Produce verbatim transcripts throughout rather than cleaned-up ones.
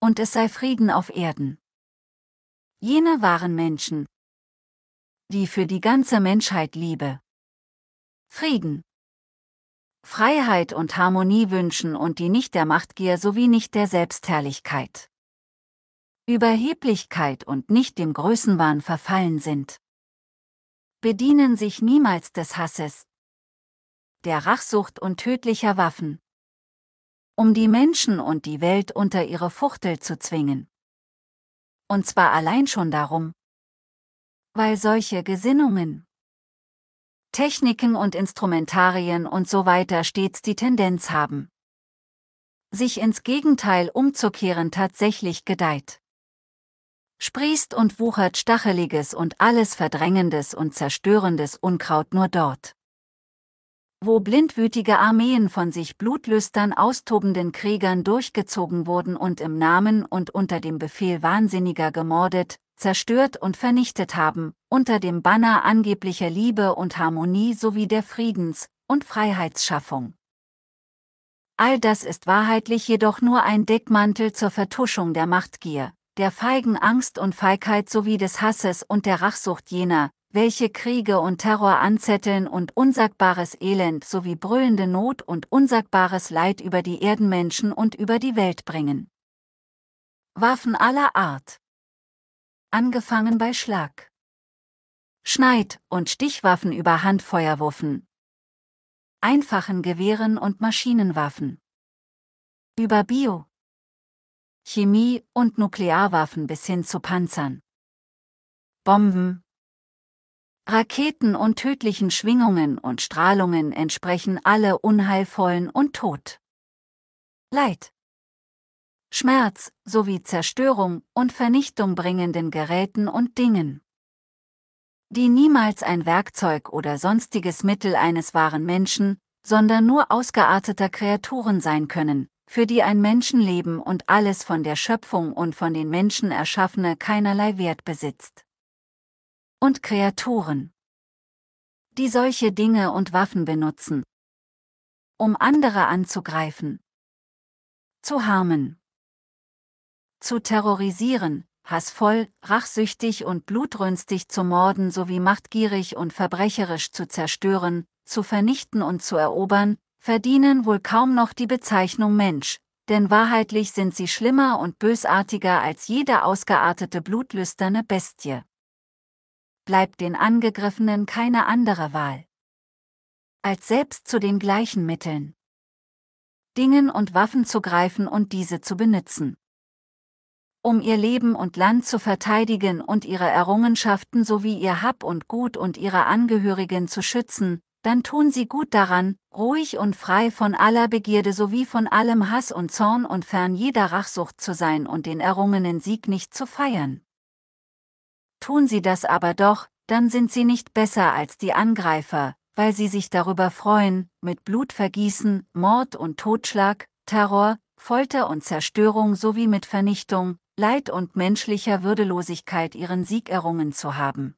und es sei Frieden auf Erden. Jene waren Menschen, die für die ganze Menschheit Liebe, Frieden, Freiheit und Harmonie wünschen und die nicht der Machtgier sowie nicht der Selbstherrlichkeit, Überheblichkeit und nicht dem Größenwahn verfallen sind. Bedienen sich niemals des Hasses, der Rachsucht und tödlicher Waffen, um die Menschen und die Welt unter ihre Fuchtel zu zwingen. Und zwar allein schon darum, weil solche Gesinnungen, Techniken und Instrumentarien und so weiter stets die Tendenz haben, sich ins Gegenteil umzukehren, tatsächlich gedeiht. Sprießt und wuchert Stacheliges und alles Verdrängendes und Zerstörendes Unkraut nur dort, wo blindwütige Armeen von sich blutlüstern austobenden Kriegern durchgezogen wurden und im Namen und unter dem Befehl Wahnsinniger gemordet, zerstört und vernichtet haben, unter dem Banner angeblicher Liebe und Harmonie sowie der Friedens- und Freiheitsschaffung. All das ist wahrheitlich jedoch nur ein Deckmantel zur Vertuschung der Machtgier, der feigen Angst und Feigheit sowie des Hasses und der Rachsucht jener, welche Kriege und Terror anzetteln und unsagbares Elend sowie brüllende Not und unsagbares Leid über die Erdenmenschen und über die Welt bringen. Waffen aller Art, angefangen bei Schlag, Schneid- und Stichwaffen über Handfeuerwaffen, einfachen Gewehren und Maschinenwaffen, über Bio-, Chemie- und Nuklearwaffen bis hin zu Panzern, Bomben, Raketen und tödlichen Schwingungen und Strahlungen entsprechen alle unheilvollen und Tod, Leid, Schmerz sowie Zerstörung und Vernichtung bringenden Geräten und Dingen, die niemals ein Werkzeug oder sonstiges Mittel eines wahren Menschen, sondern nur ausgearteter Kreaturen sein können, für die ein Menschenleben und alles von der Schöpfung und von den Menschen Erschaffene keinerlei Wert besitzt. Und Kreaturen, die solche Dinge und Waffen benutzen, um andere anzugreifen, zu harmen, zu terrorisieren, hassvoll, rachsüchtig und blutrünstig zu morden sowie machtgierig und verbrecherisch zu zerstören, zu vernichten und zu erobern, verdienen wohl kaum noch die Bezeichnung Mensch, denn wahrheitlich sind sie schlimmer und bösartiger als jede ausgeartete blutlüsterne Bestie. Bleibt den Angegriffenen keine andere Wahl, als selbst zu den gleichen Mitteln, Dingen und Waffen zu greifen und diese zu benützen, um ihr Leben und Land zu verteidigen und ihre Errungenschaften sowie ihr Hab und Gut und ihre Angehörigen zu schützen, dann tun sie gut daran, ruhig und frei von aller Begierde sowie von allem Hass und Zorn und fern jeder Rachsucht zu sein und den errungenen Sieg nicht zu feiern. Tun sie das aber doch, dann sind sie nicht besser als die Angreifer, weil sie sich darüber freuen, mit Blutvergießen, Mord und Totschlag, Terror, Folter und Zerstörung sowie mit Vernichtung, Leid und menschlicher Würdelosigkeit ihren Sieg errungen zu haben.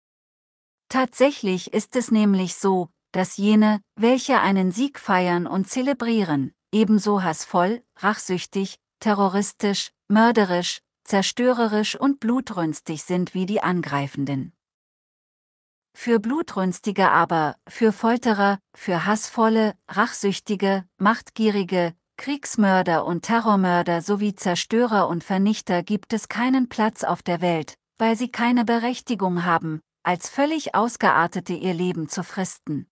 Tatsächlich ist es nämlich so, dass jene, welche einen Sieg feiern und zelebrieren, ebenso hassvoll, rachsüchtig, terroristisch, mörderisch, zerstörerisch und blutrünstig sind wie die Angreifenden. Für Blutrünstige aber, für Folterer, für hassvolle, rachsüchtige, machtgierige, Kriegsmörder und Terrormörder sowie Zerstörer und Vernichter gibt es keinen Platz auf der Welt, weil sie keine Berechtigung haben, als völlig Ausgeartete ihr Leben zu fristen.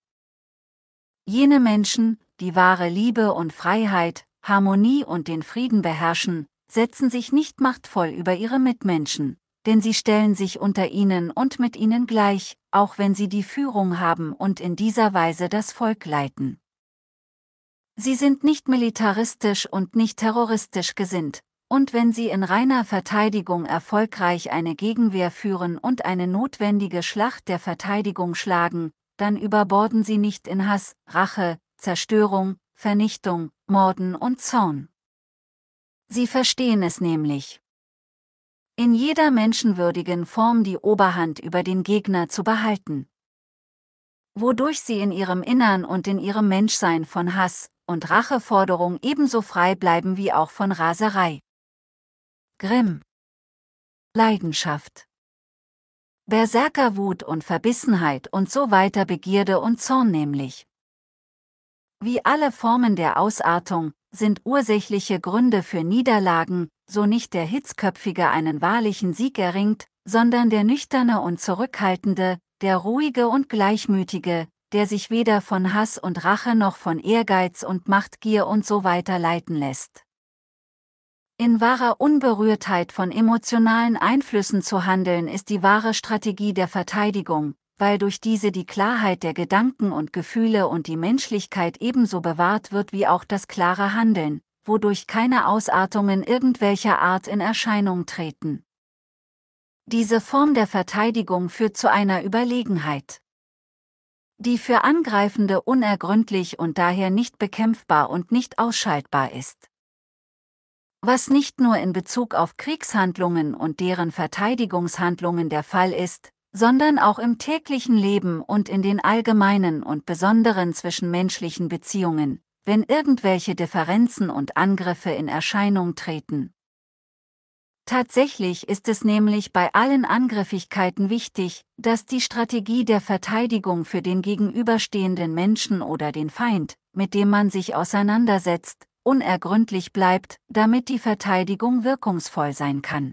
Jene Menschen, die wahre Liebe und Freiheit, Harmonie und den Frieden beherrschen, setzen sich nicht machtvoll über ihre Mitmenschen, denn sie stellen sich unter ihnen und mit ihnen gleich, auch wenn sie die Führung haben und in dieser Weise das Volk leiten. Sie sind nicht militaristisch und nicht terroristisch gesinnt, und wenn sie in reiner Verteidigung erfolgreich eine Gegenwehr führen und eine notwendige Schlacht der Verteidigung schlagen, dann überborden sie nicht in Hass, Rache, Zerstörung, Vernichtung, Morden und Zorn. Sie verstehen es nämlich, in jeder menschenwürdigen Form die Oberhand über den Gegner zu behalten, wodurch sie in ihrem Innern und in ihrem Menschsein von Hass und Racheforderung ebenso frei bleiben wie auch von Raserei. Grimm, Leidenschaft, Berserkerwut und Verbissenheit und so weiter, Begierde und Zorn nämlich. Wie alle Formen der Ausartung, sind ursächliche Gründe für Niederlagen, so nicht der Hitzköpfige einen wahrlichen Sieg erringt, sondern der nüchterne und zurückhaltende, der ruhige und gleichmütige, der sich weder von Hass und Rache noch von Ehrgeiz und Machtgier und so weiter leiten lässt. In wahrer Unberührtheit von emotionalen Einflüssen zu handeln, ist die wahre Strategie der Verteidigung, weil durch diese die Klarheit der Gedanken und Gefühle und die Menschlichkeit ebenso bewahrt wird wie auch das klare Handeln, wodurch keine Ausartungen irgendwelcher Art in Erscheinung treten. Diese Form der Verteidigung führt zu einer Überlegenheit, die für Angreifende unergründlich und daher nicht bekämpfbar und nicht ausschaltbar ist. Was nicht nur in Bezug auf Kriegshandlungen und deren Verteidigungshandlungen der Fall ist, sondern auch im täglichen Leben und in den allgemeinen und besonderen zwischenmenschlichen Beziehungen, wenn irgendwelche Differenzen und Angriffe in Erscheinung treten. Tatsächlich ist es nämlich bei allen Angriffigkeiten wichtig, dass die Strategie der Verteidigung für den gegenüberstehenden Menschen oder den Feind, mit dem man sich auseinandersetzt, unergründlich bleibt, damit die Verteidigung wirkungsvoll sein kann.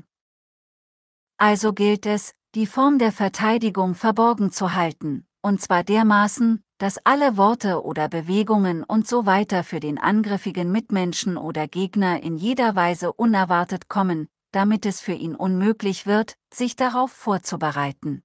Also gilt es, die Form der Verteidigung verborgen zu halten, und zwar dermaßen, dass alle Worte oder Bewegungen und so weiter für den angriffigen Mitmenschen oder Gegner in jeder Weise unerwartet kommen, damit es für ihn unmöglich wird, sich darauf vorzubereiten.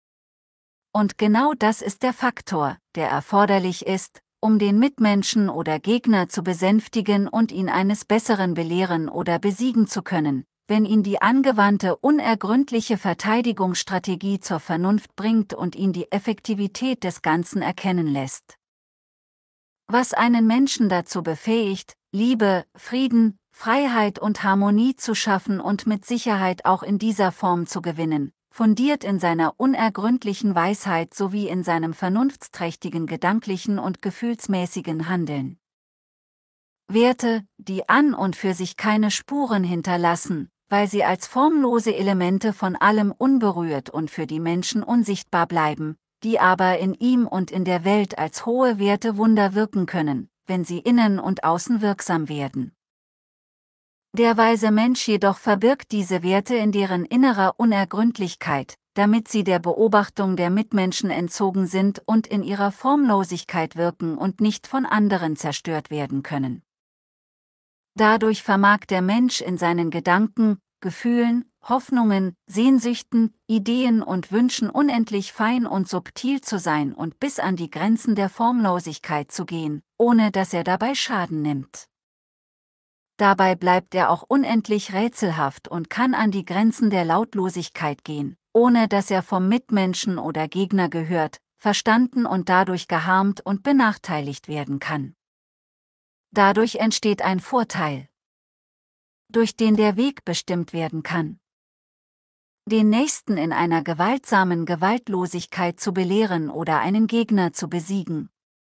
Und genau das ist der Faktor, der erforderlich ist, um den Mitmenschen oder Gegner zu besänftigen und ihn eines Besseren belehren oder besiegen zu können, wenn ihn die angewandte unergründliche Verteidigungsstrategie zur Vernunft bringt und ihn die Effektivität des Ganzen erkennen lässt. Was einen Menschen dazu befähigt, Liebe, Frieden, Freiheit und Harmonie zu schaffen und mit Sicherheit auch in dieser Form zu gewinnen, fundiert in seiner unergründlichen Weisheit sowie in seinem vernunftsträchtigen gedanklichen und gefühlsmäßigen Handeln. Werte, die an und für sich keine Spuren hinterlassen, weil sie als formlose Elemente von allem unberührt und für die Menschen unsichtbar bleiben, die aber in ihm und in der Welt als hohe Werte Wunder wirken können, wenn sie innen und außen wirksam werden. Der weise Mensch jedoch verbirgt diese Werte in deren innerer Unergründlichkeit, damit sie der Beobachtung der Mitmenschen entzogen sind und in ihrer Formlosigkeit wirken und nicht von anderen zerstört werden können. Dadurch vermag der Mensch in seinen Gedanken, Gefühlen, Hoffnungen, Sehnsüchten, Ideen und Wünschen unendlich fein und subtil zu sein und bis an die Grenzen der Formlosigkeit zu gehen, ohne dass er dabei Schaden nimmt. Dabei bleibt er auch unendlich rätselhaft und kann an die Grenzen der Lautlosigkeit gehen, ohne dass er vom Mitmenschen oder Gegner gehört, verstanden und dadurch geharmt und benachteiligt werden kann. Dadurch entsteht ein Vorteil, durch den der Weg bestimmt werden kann. Den Nächsten in einer gewaltsamen Gewaltlosigkeit zu belehren oder einen Gegner zu besiegen.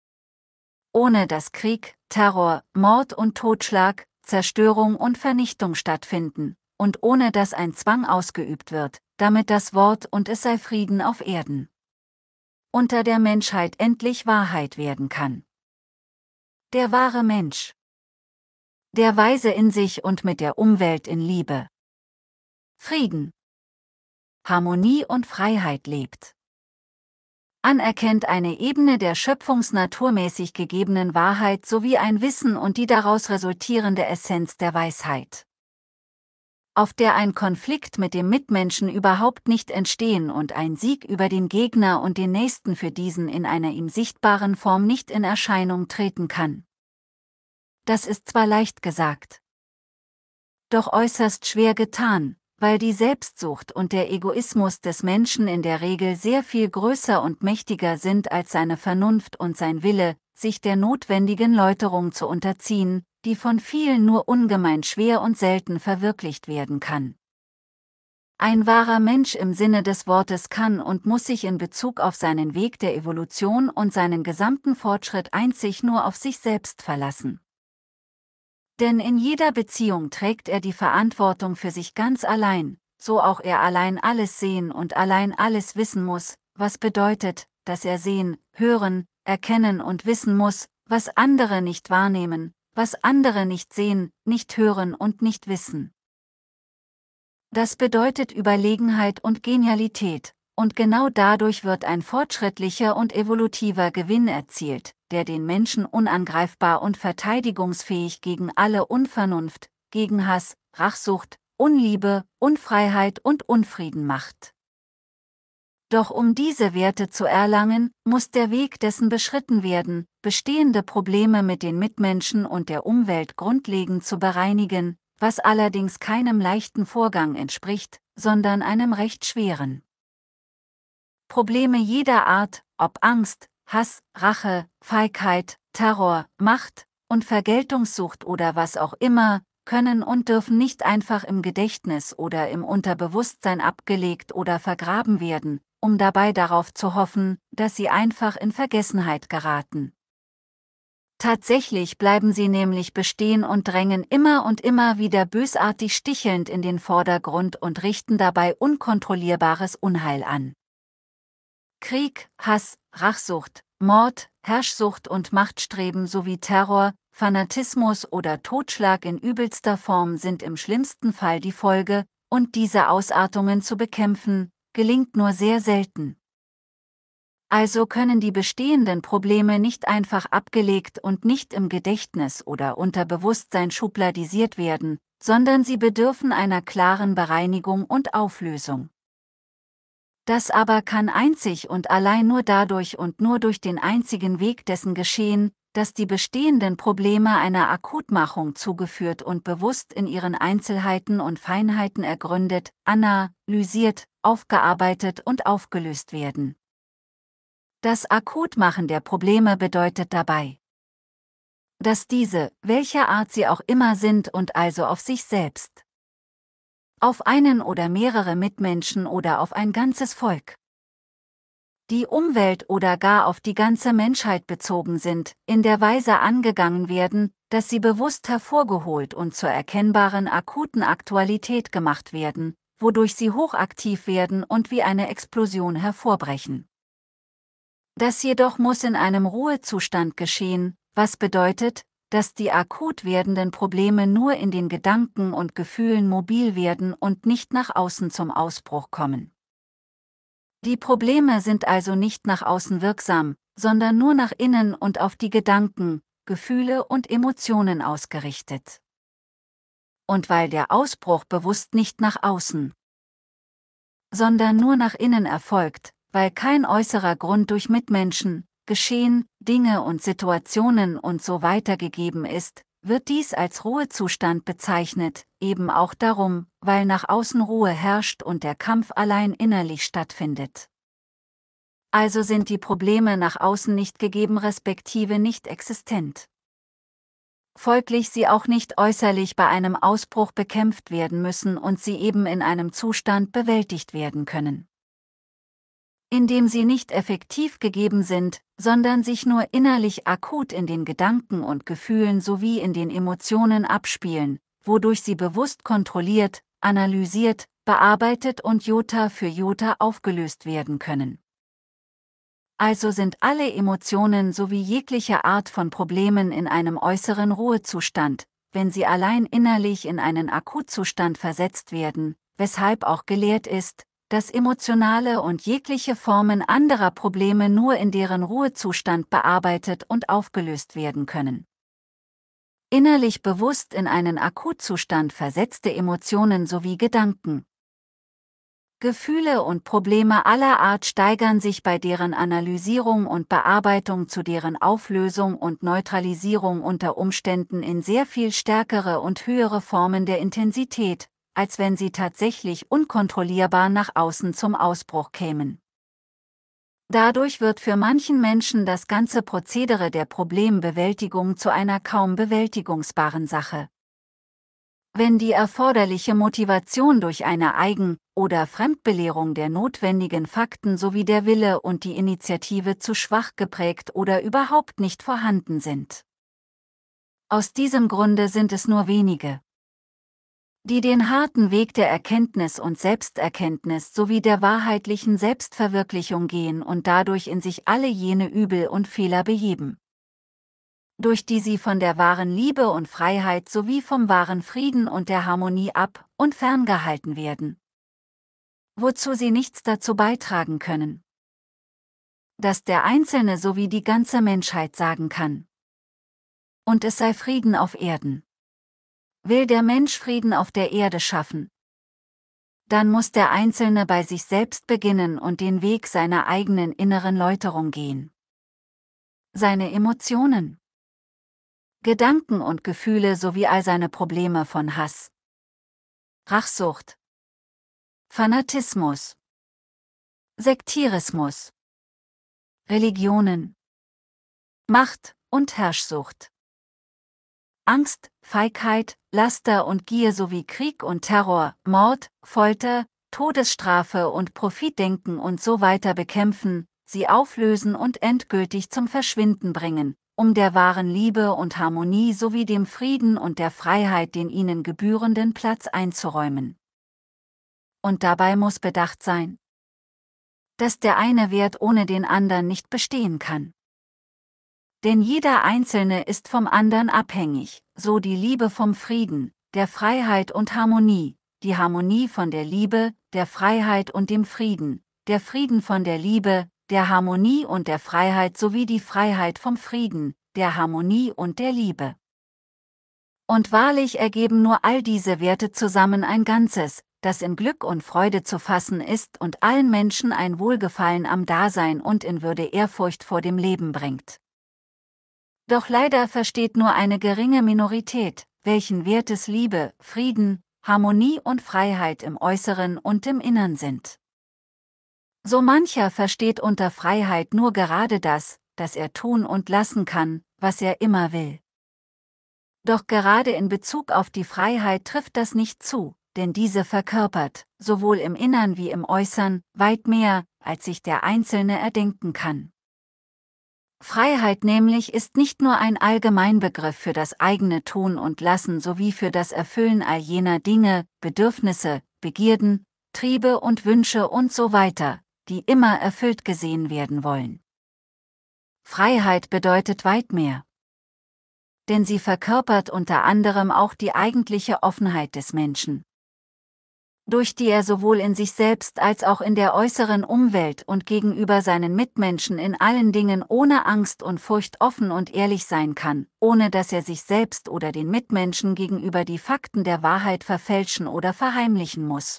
Ohne dass Krieg, Terror, Mord und Totschlag, Zerstörung und Vernichtung stattfinden, und ohne dass ein Zwang ausgeübt wird, damit das Wort und es sei Frieden auf Erden unter der Menschheit endlich Wahrheit werden kann. Der wahre Mensch, der weise in sich und mit der Umwelt in Liebe, Frieden, Harmonie und Freiheit lebt. Anerkennt eine Ebene der schöpfungsnaturmäßig gegebenen Wahrheit sowie ein Wissen und die daraus resultierende Essenz der Weisheit, auf der ein Konflikt mit dem Mitmenschen überhaupt nicht entstehen und ein Sieg über den Gegner und den Nächsten für diesen in einer ihm sichtbaren Form nicht in Erscheinung treten kann. Das ist zwar leicht gesagt, doch äußerst schwer getan, weil die Selbstsucht und der Egoismus des Menschen in der Regel sehr viel größer und mächtiger sind als seine Vernunft und sein Wille, sich der notwendigen Läuterung zu unterziehen, die von vielen nur ungemein schwer und selten verwirklicht werden kann. Ein wahrer Mensch im Sinne des Wortes kann und muss sich in Bezug auf seinen Weg der Evolution und seinen gesamten Fortschritt einzig nur auf sich selbst verlassen. Denn in jeder Beziehung trägt er die Verantwortung für sich ganz allein, so auch er allein alles sehen und allein alles wissen muss, was bedeutet, dass er sehen, hören, erkennen und wissen muss, was andere nicht wahrnehmen, was andere nicht sehen, nicht hören und nicht wissen. Das bedeutet Überlegenheit und Genialität, und genau dadurch wird ein fortschrittlicher und evolutiver Gewinn erzielt, der den Menschen unangreifbar und verteidigungsfähig gegen alle Unvernunft, gegen Hass, Rachsucht, Unliebe, Unfreiheit und Unfrieden macht. Doch um diese Werte zu erlangen, muss der Weg dessen beschritten werden, bestehende Probleme mit den Mitmenschen und der Umwelt grundlegend zu bereinigen, was allerdings keinem leichten Vorgang entspricht, sondern einem recht schweren. Probleme jeder Art, ob Angst, Hass, Rache, Feigheit, Terror, Macht und Vergeltungssucht oder was auch immer, können und dürfen nicht einfach im Gedächtnis oder im Unterbewusstsein abgelegt oder vergraben werden, um dabei darauf zu hoffen, dass sie einfach in Vergessenheit geraten. Tatsächlich bleiben sie nämlich bestehen und drängen immer und immer wieder bösartig stichelnd in den Vordergrund und richten dabei unkontrollierbares Unheil an. Krieg, Hass, Rachsucht, Mord, Herrschsucht und Machtstreben sowie Terror, Fanatismus oder Totschlag in übelster Form sind im schlimmsten Fall die Folge, und diese Ausartungen zu bekämpfen, gelingt nur sehr selten. Also können die bestehenden Probleme nicht einfach abgelegt und nicht im Gedächtnis oder Unterbewusstsein schubladisiert werden, sondern sie bedürfen einer klaren Bereinigung und Auflösung. Das aber kann einzig und allein nur dadurch und nur durch den einzigen Weg dessen geschehen, dass die bestehenden Probleme einer Akutmachung zugeführt und bewusst in ihren Einzelheiten und Feinheiten ergründet, analysiert, aufgearbeitet und aufgelöst werden. Das Akutmachen der Probleme bedeutet dabei, dass diese, welcher Art sie auch immer sind und also auf sich selbst, auf einen oder mehrere Mitmenschen oder auf ein ganzes Volk, die Umwelt oder gar auf die ganze Menschheit bezogen sind, in der Weise angegangen werden, dass sie bewusst hervorgeholt und zur erkennbaren akuten Aktualität gemacht werden, wodurch sie hochaktiv werden und wie eine Explosion hervorbrechen. Das jedoch muss in einem Ruhezustand geschehen, was bedeutet, dass die akut werdenden Probleme nur in den Gedanken und Gefühlen mobil werden und nicht nach außen zum Ausbruch kommen. Die Probleme sind also nicht nach außen wirksam, sondern nur nach innen und auf die Gedanken, Gefühle und Emotionen ausgerichtet. Und weil der Ausbruch bewusst nicht nach außen, sondern nur nach innen erfolgt, weil kein äußerer Grund durch Mitmenschen, Geschehen, Dinge und Situationen und so weiter gegeben ist, wird dies als Ruhezustand bezeichnet, eben auch darum, weil nach außen Ruhe herrscht und der Kampf allein innerlich stattfindet. Also sind die Probleme nach außen nicht gegeben respektive nicht existent. Folglich sie auch nicht äußerlich bei einem Ausbruch bekämpft werden müssen und sie eben in einem Zustand bewältigt werden können, indem sie nicht effektiv gegeben sind, sondern sich nur innerlich akut in den Gedanken und Gefühlen sowie in den Emotionen abspielen, wodurch sie bewusst kontrolliert, analysiert, bearbeitet und Jota für Jota aufgelöst werden können. Also sind alle Emotionen sowie jegliche Art von Problemen in einem äußeren Ruhezustand, wenn sie allein innerlich in einen Akutzustand versetzt werden, weshalb auch gelehrt ist, dass emotionale und jegliche Formen anderer Probleme nur in deren Ruhezustand bearbeitet und aufgelöst werden können. Innerlich bewusst in einen Akutzustand versetzte Emotionen sowie Gedanken, Gefühle und Probleme aller Art steigern sich bei deren Analysierung und Bearbeitung zu deren Auflösung und Neutralisierung unter Umständen in sehr viel stärkere und höhere Formen der Intensität, als wenn sie tatsächlich unkontrollierbar nach außen zum Ausbruch kämen. Dadurch wird für manchen Menschen das ganze Prozedere der Problembewältigung zu einer kaum bewältigungsbaren Sache. Wenn die erforderliche Motivation durch eine Eigen- oder Fremdbelehrung der notwendigen Fakten sowie der Wille und die Initiative zu schwach geprägt oder überhaupt nicht vorhanden sind. Aus diesem Grunde sind es nur wenige, die den harten Weg der Erkenntnis und Selbsterkenntnis sowie der wahrheitlichen Selbstverwirklichung gehen und dadurch in sich alle jene Übel und Fehler beheben, durch die sie von der wahren Liebe und Freiheit sowie vom wahren Frieden und der Harmonie ab- und ferngehalten werden, wozu sie nichts dazu beitragen können, dass der Einzelne sowie die ganze Menschheit sagen kann: Und es sei Frieden auf Erden. Will der Mensch Frieden auf der Erde schaffen, dann muss der Einzelne bei sich selbst beginnen und den Weg seiner eigenen inneren Läuterung gehen. Seine Emotionen, Gedanken und Gefühle sowie all seine Probleme von Hass, Rachsucht, Fanatismus, Sektierismus, Religionen, Macht- und Herrschsucht, Angst, Feigheit, Laster und Gier sowie Krieg und Terror, Mord, Folter, Todesstrafe und Profitdenken und so weiter bekämpfen, sie auflösen und endgültig zum Verschwinden bringen, um der wahren Liebe und Harmonie sowie dem Frieden und der Freiheit den ihnen gebührenden Platz einzuräumen. Und dabei muss bedacht sein, dass der eine Wert ohne den anderen nicht bestehen kann. Denn jeder Einzelne ist vom anderen abhängig, so die Liebe vom Frieden, der Freiheit und Harmonie, die Harmonie von der Liebe, der Freiheit und dem Frieden, der Frieden von der Liebe, der Harmonie und der Freiheit sowie die Freiheit vom Frieden, der Harmonie und der Liebe. Und wahrlich ergeben nur all diese Werte zusammen ein Ganzes, das in Glück und Freude zu fassen ist und allen Menschen ein Wohlgefallen am Dasein und in Würde Ehrfurcht vor dem Leben bringt. Doch leider versteht nur eine geringe Minorität, welchen Wertes Liebe, Frieden, Harmonie und Freiheit im Äußeren und im Innern sind. So mancher versteht unter Freiheit nur gerade das, dass er tun und lassen kann, was er immer will. Doch gerade in Bezug auf die Freiheit trifft das nicht zu, denn diese verkörpert, sowohl im Innern wie im Äußern, weit mehr, als sich der Einzelne erdenken kann. Freiheit nämlich ist nicht nur ein Allgemeinbegriff für das eigene Tun und Lassen sowie für das Erfüllen all jener Dinge, Bedürfnisse, Begierden, Triebe und Wünsche und so weiter, die immer erfüllt gesehen werden wollen. Freiheit bedeutet weit mehr. Denn sie verkörpert unter anderem auch die eigentliche Offenheit des Menschen, durch die er sowohl in sich selbst als auch in der äußeren Umwelt und gegenüber seinen Mitmenschen in allen Dingen ohne Angst und Furcht offen und ehrlich sein kann, ohne dass er sich selbst oder den Mitmenschen gegenüber die Fakten der Wahrheit verfälschen oder verheimlichen muss.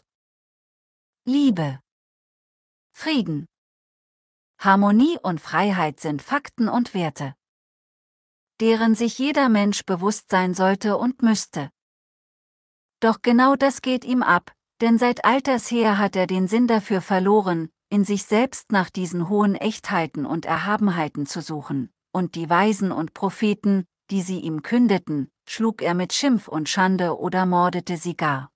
Liebe, Frieden, Harmonie und Freiheit sind Fakten und Werte, deren sich jeder Mensch bewusst sein sollte und müsste. Doch genau das geht ihm ab, denn seit alters her hat er den Sinn dafür verloren, in sich selbst nach diesen hohen Echtheiten und Erhabenheiten zu suchen, und die Weisen und Propheten, die sie ihm kündeten, schlug er mit Schimpf und Schande oder mordete sie gar.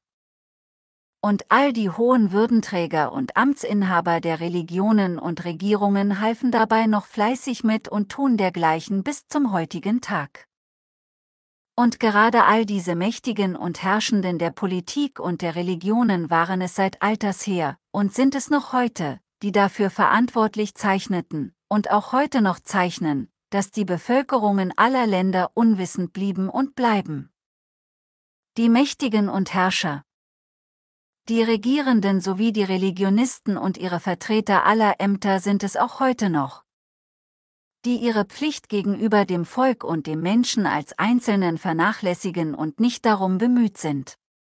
Und all die hohen Würdenträger und Amtsinhaber der Religionen und Regierungen halfen dabei noch fleißig mit und tun dergleichen bis zum heutigen Tag. Und gerade all diese Mächtigen und Herrschenden der Politik und der Religionen waren es seit alters her, und sind es noch heute, die dafür verantwortlich zeichneten, und auch heute noch zeichnen, dass die Bevölkerungen aller Länder unwissend blieben und bleiben. Die Mächtigen und Herrscher, die Regierenden sowie die Religionisten und ihre Vertreter aller Ämter sind es auch heute noch, die ihre Pflicht gegenüber dem Volk und dem Menschen als Einzelnen vernachlässigen und nicht darum bemüht sind,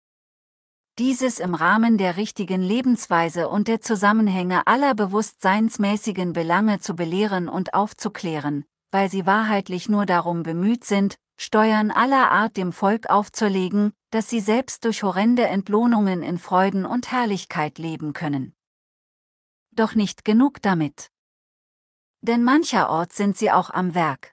dieses im Rahmen der richtigen Lebensweise und der Zusammenhänge aller bewusstseinsmäßigen Belange zu belehren und aufzuklären, weil sie wahrheitlich nur darum bemüht sind, Steuern aller Art dem Volk aufzulegen, dass sie selbst durch horrende Entlohnungen in Freuden und Herrlichkeit leben können. Doch nicht genug damit. Denn mancherorts sind sie auch am Werk,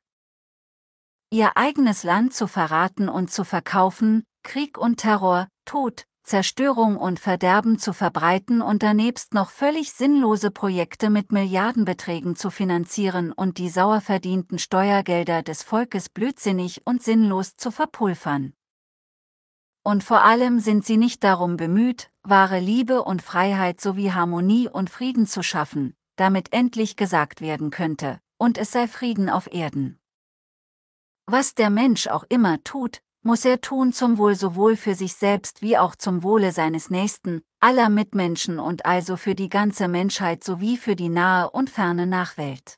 ihr eigenes Land zu verraten und zu verkaufen, Krieg und Terror, Tod, Zerstörung und Verderben zu verbreiten und danebst noch völlig sinnlose Projekte mit Milliardenbeträgen zu finanzieren und die sauer verdienten Steuergelder des Volkes blödsinnig und sinnlos zu verpulvern. Und vor allem sind sie nicht darum bemüht, wahre Liebe und Freiheit sowie Harmonie und Frieden zu schaffen, damit endlich gesagt werden könnte, und es sei Frieden auf Erden. Was der Mensch auch immer tut, muss er tun zum Wohl sowohl für sich selbst wie auch zum Wohle seines Nächsten, aller Mitmenschen und also für die ganze Menschheit sowie für die nahe und ferne Nachwelt.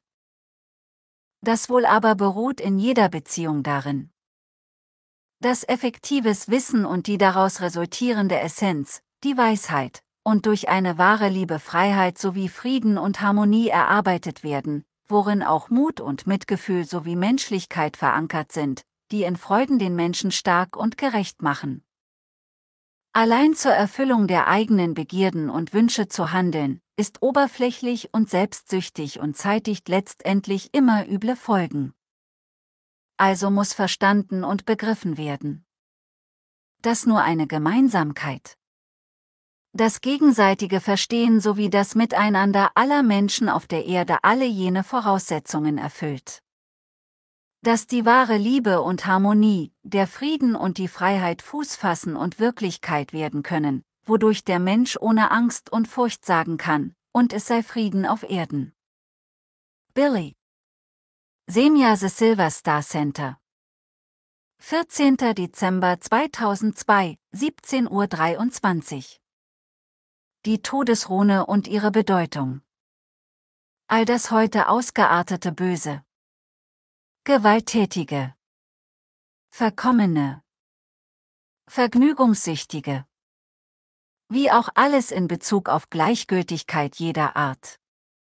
Das Wohl aber beruht in jeder Beziehung darin, dass effektives Wissen und die daraus resultierende Essenz, die Weisheit, und durch eine wahre Liebe Freiheit sowie Frieden und Harmonie erarbeitet werden, worin auch Mut und Mitgefühl sowie Menschlichkeit verankert sind, die in Freuden den Menschen stark und gerecht machen. Allein zur Erfüllung der eigenen Begierden und Wünsche zu handeln, ist oberflächlich und selbstsüchtig und zeitigt letztendlich immer üble Folgen. Also muss verstanden und begriffen werden, dass nur eine Gemeinsamkeit, das gegenseitige Verstehen sowie das Miteinander aller Menschen auf der Erde alle jene Voraussetzungen erfüllt, dass die wahre Liebe und Harmonie, der Frieden und die Freiheit Fuß fassen und Wirklichkeit werden können, wodurch der Mensch ohne Angst und Furcht sagen kann, und es sei Frieden auf Erden. Billy Semja The Silver Star Center vierzehnter Dezember zweitausendzwei, siebzehn Uhr dreiundzwanzig. Die Todesrune und ihre Bedeutung. All das heute ausgeartete Böse, Gewalttätige, Verkommene, Vergnügungssüchtige, wie auch alles in Bezug auf Gleichgültigkeit jeder Art.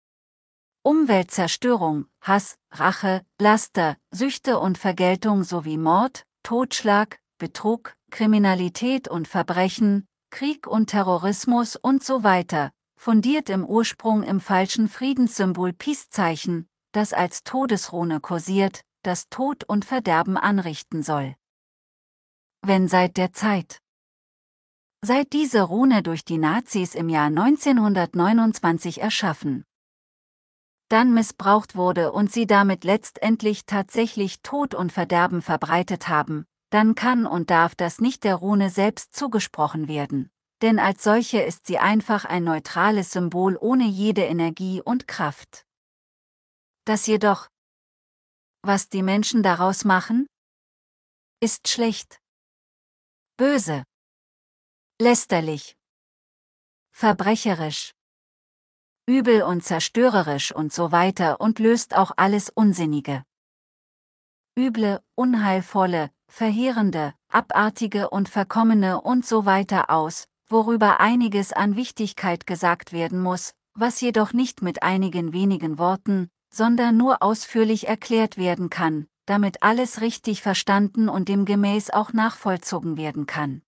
Umweltzerstörung, Hass, Rache, Laster, Süchte und Vergeltung sowie Mord, Totschlag, Betrug, Kriminalität und Verbrechen, Krieg und Terrorismus und so weiter, fundiert im Ursprung im falschen Friedenssymbol Peace-Zeichen, das als Todesrune kursiert, das Tod und Verderben anrichten soll. Wenn seit der Zeit, seit diese Rune durch die Nazis im Jahr neunzehnhundertneunundzwanzig erschaffen, dann missbraucht wurde und sie damit letztendlich tatsächlich Tod und Verderben verbreitet haben, dann kann und darf das nicht der Rune selbst zugesprochen werden, denn als solche ist sie einfach ein neutrales Symbol ohne jede Energie und Kraft. Das jedoch, was die Menschen daraus machen, ist schlecht, böse, lästerlich, verbrecherisch, übel und zerstörerisch und so weiter und löst auch alles Unsinnige, üble, unheilvolle, verheerende, abartige und verkommene und so weiter aus, worüber einiges an Wichtigkeit gesagt werden muss, was jedoch nicht mit einigen wenigen Worten, sondern nur ausführlich erklärt werden kann, damit alles richtig verstanden und demgemäß auch nachvollzogen werden kann.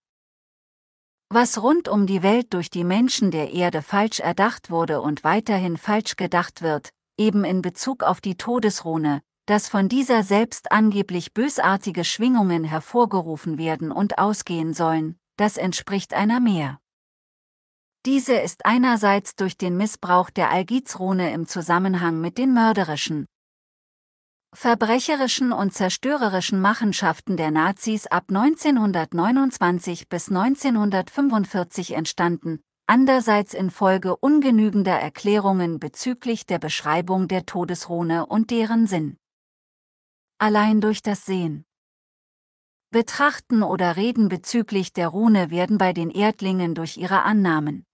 Was rund um die Welt durch die Menschen der Erde falsch erdacht wurde und weiterhin falsch gedacht wird, eben in Bezug auf die Todesrune, dass von dieser selbst angeblich bösartige Schwingungen hervorgerufen werden und ausgehen sollen, das entspricht einer mehr. Diese ist einerseits durch den Missbrauch der Algiz-Rune im Zusammenhang mit den mörderischen, verbrecherischen und zerstörerischen Machenschaften der Nazis ab neunzehnhundertneunundzwanzig bis neunzehnhundertfünfundvierzig entstanden, andererseits infolge ungenügender Erklärungen bezüglich der Beschreibung der Todesrune und deren Sinn. Allein durch das Sehen, Betrachten oder Reden bezüglich der Rune werden bei den Erdlingen durch ihre Annahmen,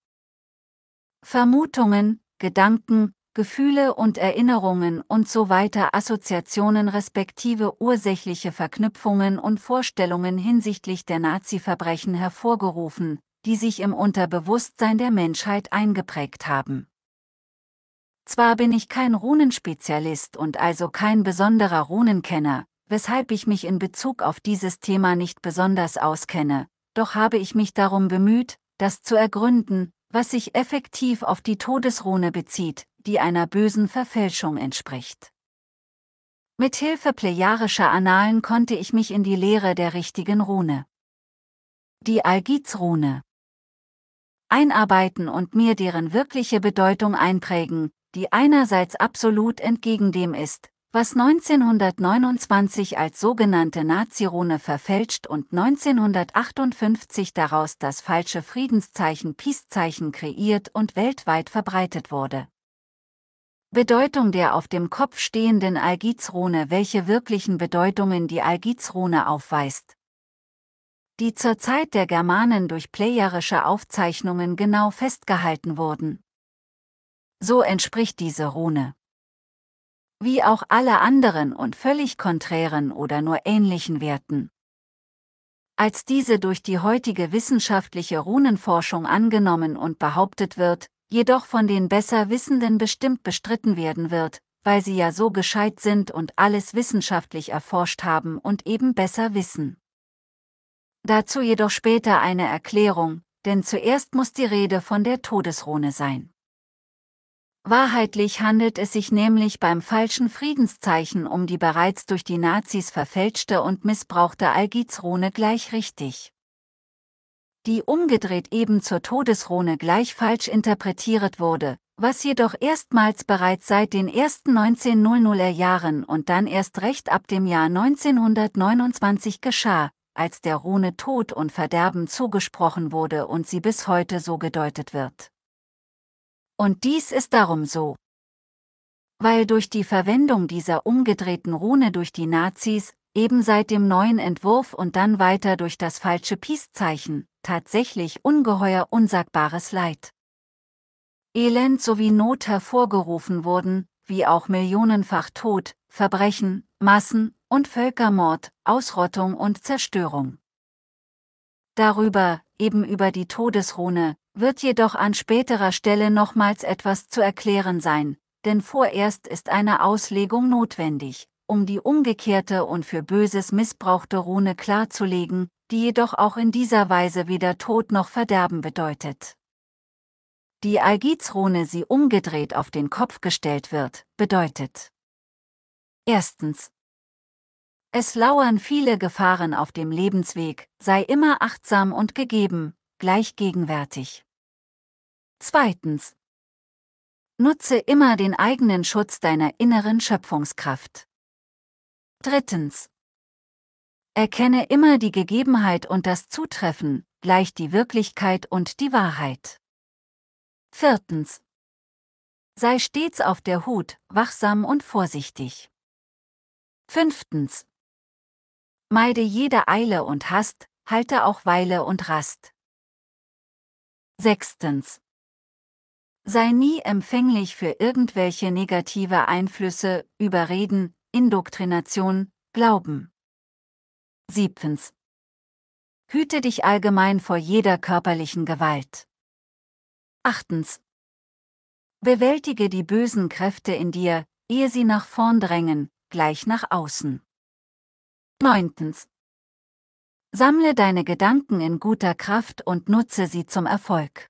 Vermutungen, Gedanken, Gefühle und Erinnerungen und so weiter Assoziationen respektive ursächliche Verknüpfungen und Vorstellungen hinsichtlich der Nazi-Verbrechen hervorgerufen, die sich im Unterbewusstsein der Menschheit eingeprägt haben. Zwar bin ich kein Runenspezialist und also kein besonderer Runenkenner, weshalb ich mich in Bezug auf dieses Thema nicht besonders auskenne, doch habe ich mich darum bemüht, das zu ergründen, was sich effektiv auf die Todesrune bezieht, die einer bösen Verfälschung entspricht. Mithilfe plejarischer Annalen konnte ich mich in die Lehre der richtigen Rune, die Algiz-Rune, einarbeiten und mir deren wirkliche Bedeutung einprägen, die einerseits absolut entgegen dem ist, was neunzehnhundertneunundzwanzig als sogenannte Nazi-Rune verfälscht und neunzehnhundertachtundfünfzig daraus das falsche Friedenszeichen Peace-Zeichen kreiert und weltweit verbreitet wurde. Bedeutung der auf dem Kopf stehenden Algiz-Rune. Welche wirklichen Bedeutungen die Algiz-Rune aufweist, die zur Zeit der Germanen durch plejarische Aufzeichnungen genau festgehalten wurden. So entspricht diese Rune, wie auch alle anderen und völlig konträren oder nur ähnlichen Werten, als diese durch die heutige wissenschaftliche Runenforschung angenommen und behauptet wird, jedoch von den besser Wissenden bestimmt bestritten werden wird, weil sie ja so gescheit sind und alles wissenschaftlich erforscht haben und eben besser wissen. Dazu jedoch später eine Erklärung, denn zuerst muss die Rede von der Todesrune sein. Wahrheitlich handelt es sich nämlich beim falschen Friedenszeichen um die bereits durch die Nazis verfälschte und missbrauchte Algiz-Rune gleich richtig, die umgedreht eben zur Todesrune gleich falsch interpretiert wurde, was jedoch erstmals bereits seit den ersten neunzehnhunderter Jahren und dann erst recht ab dem Jahr neunzehnhundertneunundzwanzig geschah, als der Rune Tod und Verderben zugesprochen wurde und sie bis heute so gedeutet wird. Und dies ist darum so, weil durch die Verwendung dieser umgedrehten Rune durch die Nazis, eben seit dem neuen Entwurf und dann weiter durch das falsche Peace-Zeichen, tatsächlich ungeheuer unsagbares Leid, Elend sowie Not hervorgerufen wurden, wie auch millionenfach Tod, Verbrechen, Massen- und Völkermord, Ausrottung und Zerstörung. Darüber, eben über die Todesrune, wird jedoch an späterer Stelle nochmals etwas zu erklären sein, denn vorerst ist eine Auslegung notwendig, um die umgekehrte und für Böses missbrauchte Rune klarzulegen, die jedoch auch in dieser Weise weder Tod noch Verderben bedeutet. Die Algiz-Rune, sie umgedreht auf den Kopf gestellt wird, bedeutet: Erstens. Es lauern viele Gefahren auf dem Lebensweg, sei immer achtsam und gegeben, gleich gegenwärtig. Zweitens. Nutze immer den eigenen Schutz deiner inneren Schöpfungskraft. Drittens. Erkenne immer die Gegebenheit und das Zutreffen, gleich die Wirklichkeit und die Wahrheit. Viertens. Sei stets auf der Hut, wachsam und vorsichtig. Fünftens. Meide jede Eile und Hast, halte auch Weile und Rast. Sechstens. Sei nie empfänglich für irgendwelche negative Einflüsse, Überreden, Indoktrination, Glauben. Siebtens. Hüte dich allgemein vor jeder körperlichen Gewalt. Achtens. Bewältige die bösen Kräfte in dir, ehe sie nach vorn drängen, gleich nach außen. Neuntens. Sammle deine Gedanken in guter Kraft und nutze sie zum Erfolg.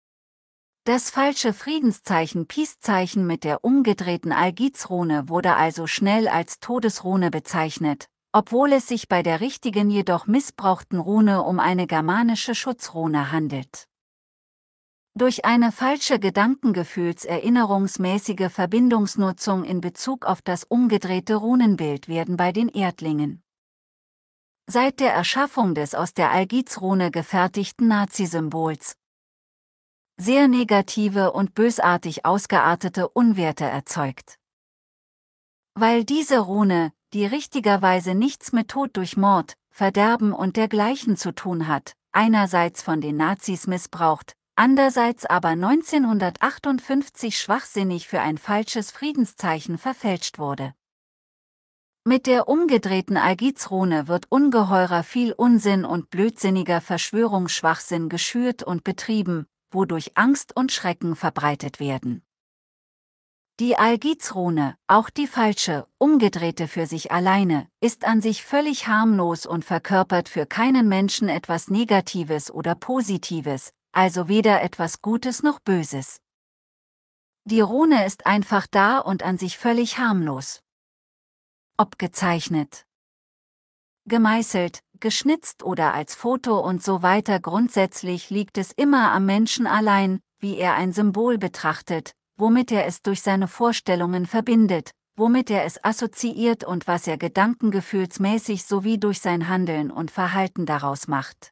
Das falsche Friedenszeichen Peace-Zeichen mit der umgedrehten Algiz-Rune wurde also schnell als Todesrune bezeichnet, obwohl es sich bei der richtigen jedoch missbrauchten Rune um eine germanische Schutzrune handelt. Durch eine falsche gedankengefühls-erinnerungsmäßige Verbindungsnutzung in Bezug auf das umgedrehte Runenbild werden bei den Erdlingen seit der Erschaffung des aus der Algiz-Rune gefertigten Nazi-Symbols sehr negative und bösartig ausgeartete Unwerte erzeugt. Weil diese Rune, die richtigerweise nichts mit Tod durch Mord, Verderben und dergleichen zu tun hat, einerseits von den Nazis missbraucht, andererseits aber neunzehnhundertachtundfünfzig schwachsinnig für ein falsches Friedenszeichen verfälscht wurde. Mit der umgedrehten Algiz-Rune wird ungeheurer viel Unsinn und blödsinniger Verschwörungsschwachsinn geschürt und betrieben, wodurch Angst und Schrecken verbreitet werden. Die Algiz-Rune, auch die falsche, umgedrehte für sich alleine, ist an sich völlig harmlos und verkörpert für keinen Menschen etwas Negatives oder Positives, also weder etwas Gutes noch Böses. Die Rune ist einfach da und an sich völlig harmlos. Ob gezeichnet, gemeißelt, geschnitzt oder als Foto und so weiter. Grundsätzlich liegt es immer am Menschen allein, wie er ein Symbol betrachtet, womit er es durch seine Vorstellungen verbindet, womit er es assoziiert und was er gedankengefühlsmäßig sowie durch sein Handeln und Verhalten daraus macht.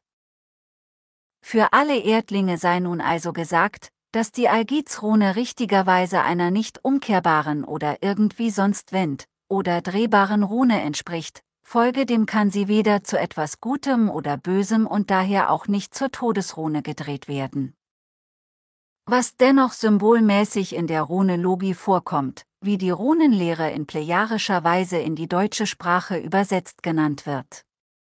Für alle Erdlinge sei nun also gesagt, dass die Algiz-Rune richtigerweise einer nicht umkehrbaren oder irgendwie sonst wend- oder drehbaren Rune entspricht, folgedem kann sie weder zu etwas Gutem oder Bösem und daher auch nicht zur Todesrune gedreht werden. Was dennoch symbolmäßig in der Runelogie vorkommt, wie die Runenlehre in plejarischer Weise in die deutsche Sprache übersetzt genannt wird,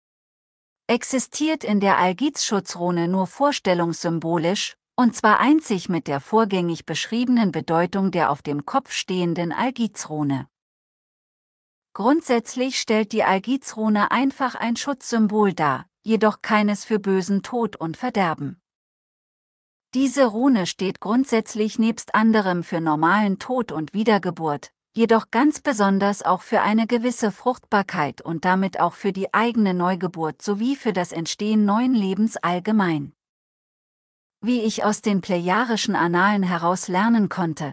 existiert in der Algiz-Schutzrune nur vorstellungssymbolisch, und zwar einzig mit der vorgängig beschriebenen Bedeutung der auf dem Kopf stehenden Algiz-Rune. Grundsätzlich stellt die Algiz-Rune einfach ein Schutzsymbol dar, jedoch keines für bösen Tod und Verderben. Diese Rune steht grundsätzlich nebst anderem für normalen Tod und Wiedergeburt, jedoch ganz besonders auch für eine gewisse Fruchtbarkeit und damit auch für die eigene Neugeburt sowie für das Entstehen neuen Lebens allgemein. Wie ich aus den plejarischen Annalen heraus lernen konnte,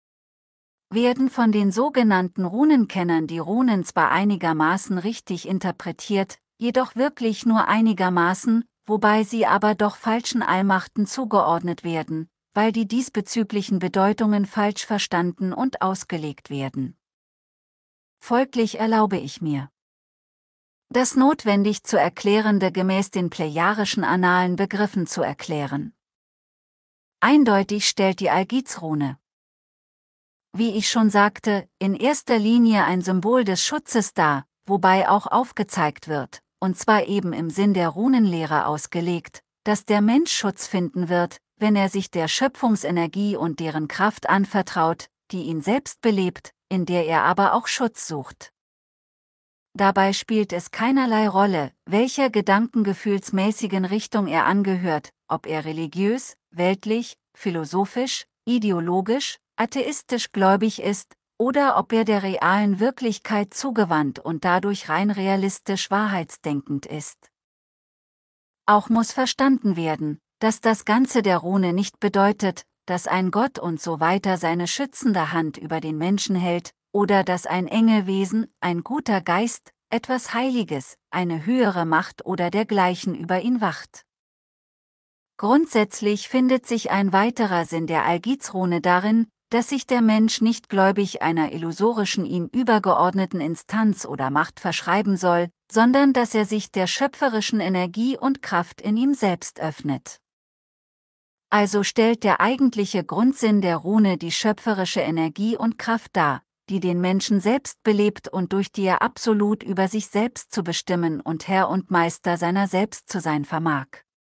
werden von den sogenannten Runenkennern die Runen zwar einigermaßen richtig interpretiert, jedoch wirklich nur einigermaßen, wobei sie aber doch falschen Allmachten zugeordnet werden, weil die diesbezüglichen Bedeutungen falsch verstanden und ausgelegt werden. Folglich erlaube ich mir, das notwendig zu Erklärende gemäß den plejarischen Annalen begriffen zu erklären. Eindeutig stellt die Algiz-Rune, wie ich schon sagte, in erster Linie ein Symbol des Schutzes dar, wobei auch aufgezeigt wird, und zwar eben im Sinn der Runenlehre ausgelegt, dass der Mensch Schutz finden wird, wenn er sich der Schöpfungsenergie und deren Kraft anvertraut, die ihn selbst belebt, in der er aber auch Schutz sucht. Dabei spielt es keinerlei Rolle, welcher gedankengefühlsmäßigen Richtung er angehört, ob er religiös, weltlich, philosophisch, ideologisch, atheistisch gläubig ist, oder ob er der realen Wirklichkeit zugewandt und dadurch rein realistisch wahrheitsdenkend ist. Auch muss verstanden werden, dass das Ganze der Rune nicht bedeutet, dass ein Gott und so weiter seine schützende Hand über den Menschen hält, oder dass ein Engelwesen, ein guter Geist, etwas Heiliges, eine höhere Macht oder dergleichen über ihn wacht. Grundsätzlich findet sich ein weiterer Sinn der Algiz-Rune darin, dass sich der Mensch nicht gläubig einer illusorischen ihm übergeordneten Instanz oder Macht verschreiben soll, sondern dass er sich der schöpferischen Energie und Kraft in ihm selbst öffnet. Also stellt der eigentliche Grundsinn der Rune die schöpferische Energie und Kraft dar, die den Menschen selbst belebt und durch die er absolut über sich selbst zu bestimmen und Herr und Meister seiner selbst zu sein vermag.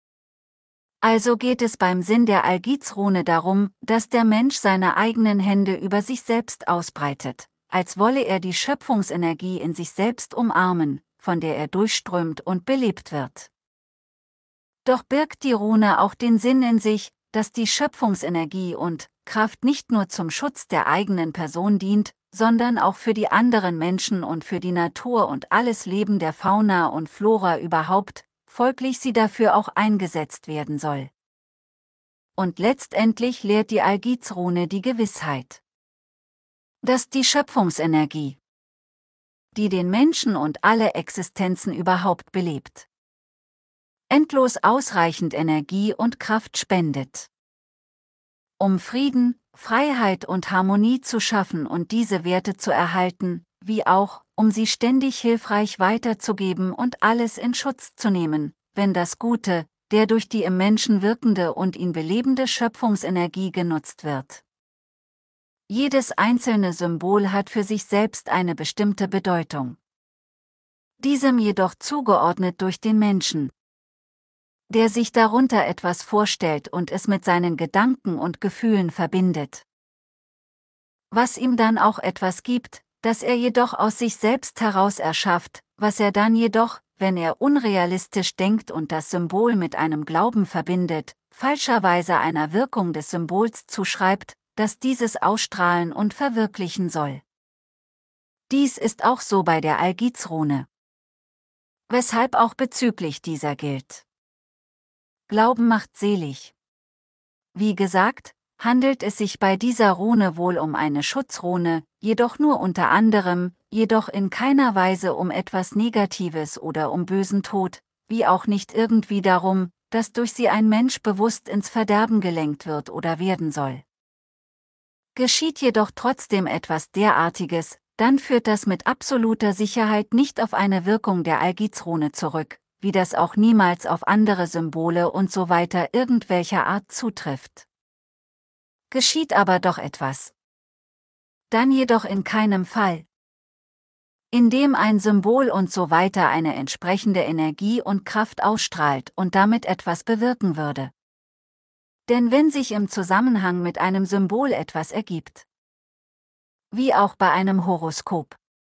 Also geht es beim Sinn der Algiz-Rune darum, dass der Mensch seine eigenen Hände über sich selbst ausbreitet, als wolle er die Schöpfungsenergie in sich selbst umarmen, von der er durchströmt und belebt wird. Doch birgt die Rune auch den Sinn in sich, dass die Schöpfungsenergie und Kraft nicht nur zum Schutz der eigenen Person dient, sondern auch für die anderen Menschen und für die Natur und alles Leben der Fauna und Flora überhaupt, folglich sie dafür auch eingesetzt werden soll. Und letztendlich lehrt die Algiz-Rune die Gewissheit, dass die Schöpfungsenergie, die den Menschen und alle Existenzen überhaupt belebt, endlos ausreichend Energie und Kraft spendet, um Frieden, Freiheit und Harmonie zu schaffen und diese Werte zu erhalten, wie auch, um sie ständig hilfreich weiterzugeben und alles in Schutz zu nehmen, wenn das Gute, der durch die im Menschen wirkende und ihn belebende Schöpfungsenergie genutzt wird. Jedes einzelne Symbol hat für sich selbst eine bestimmte Bedeutung, diesem jedoch zugeordnet durch den Menschen, der sich darunter etwas vorstellt und es mit seinen Gedanken und Gefühlen verbindet. Was ihm dann auch etwas gibt, das er jedoch aus sich selbst heraus erschafft, was er dann jedoch, wenn er unrealistisch denkt und das Symbol mit einem Glauben verbindet, falscherweise einer Wirkung des Symbols zuschreibt, das dieses ausstrahlen und verwirklichen soll. Dies ist auch so bei der Algiz-Rune. Weshalb auch bezüglich dieser gilt: Glauben macht selig. Wie gesagt, handelt es sich bei dieser Rune wohl um eine Schutzrune, jedoch nur unter anderem, jedoch in keiner Weise um etwas Negatives oder um bösen Tod, wie auch nicht irgendwie darum, dass durch sie ein Mensch bewusst ins Verderben gelenkt wird oder werden soll. Geschieht jedoch trotzdem etwas derartiges, dann führt das mit absoluter Sicherheit nicht auf eine Wirkung der Algizrune zurück, wie das auch niemals auf andere Symbole und so weiter irgendwelcher Art zutrifft. Geschieht aber doch etwas. Dann jedoch in keinem Fall, indem ein Symbol und so weiter eine entsprechende Energie und Kraft ausstrahlt und damit etwas bewirken würde. Denn wenn sich im Zusammenhang mit einem Symbol etwas ergibt, wie auch bei einem Horoskop,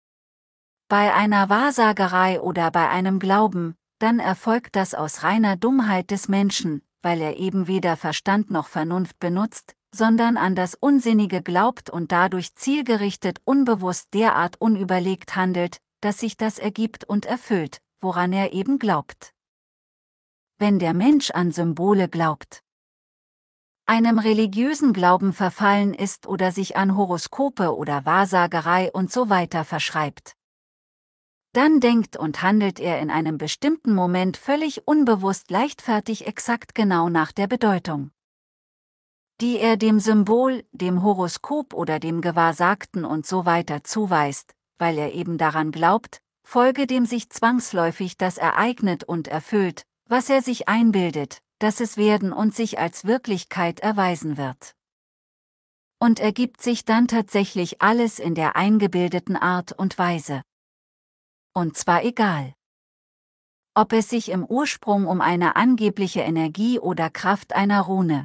bei einer Wahrsagerei oder bei einem Glauben, dann erfolgt das aus reiner Dummheit des Menschen, weil er eben weder Verstand noch Vernunft benutzt, sondern an das Unsinnige glaubt und dadurch zielgerichtet unbewusst derart unüberlegt handelt, dass sich das ergibt und erfüllt, woran er eben glaubt. Wenn der Mensch an Symbole glaubt, einem religiösen Glauben verfallen ist oder sich an Horoskope oder Wahrsagerei und so weiter verschreibt, dann denkt und handelt er in einem bestimmten Moment völlig unbewusst leichtfertig exakt genau nach der Bedeutung, die er dem Symbol, dem Horoskop oder dem Gewahrsagten und so weiter zuweist, weil er eben daran glaubt, folge dem sich zwangsläufig das ereignet und erfüllt, was er sich einbildet, dass es werden und sich als Wirklichkeit erweisen wird. Und ergibt sich dann tatsächlich alles in der eingebildeten Art und Weise. Und zwar egal, ob es sich im Ursprung um eine angebliche Energie oder Kraft einer Rune,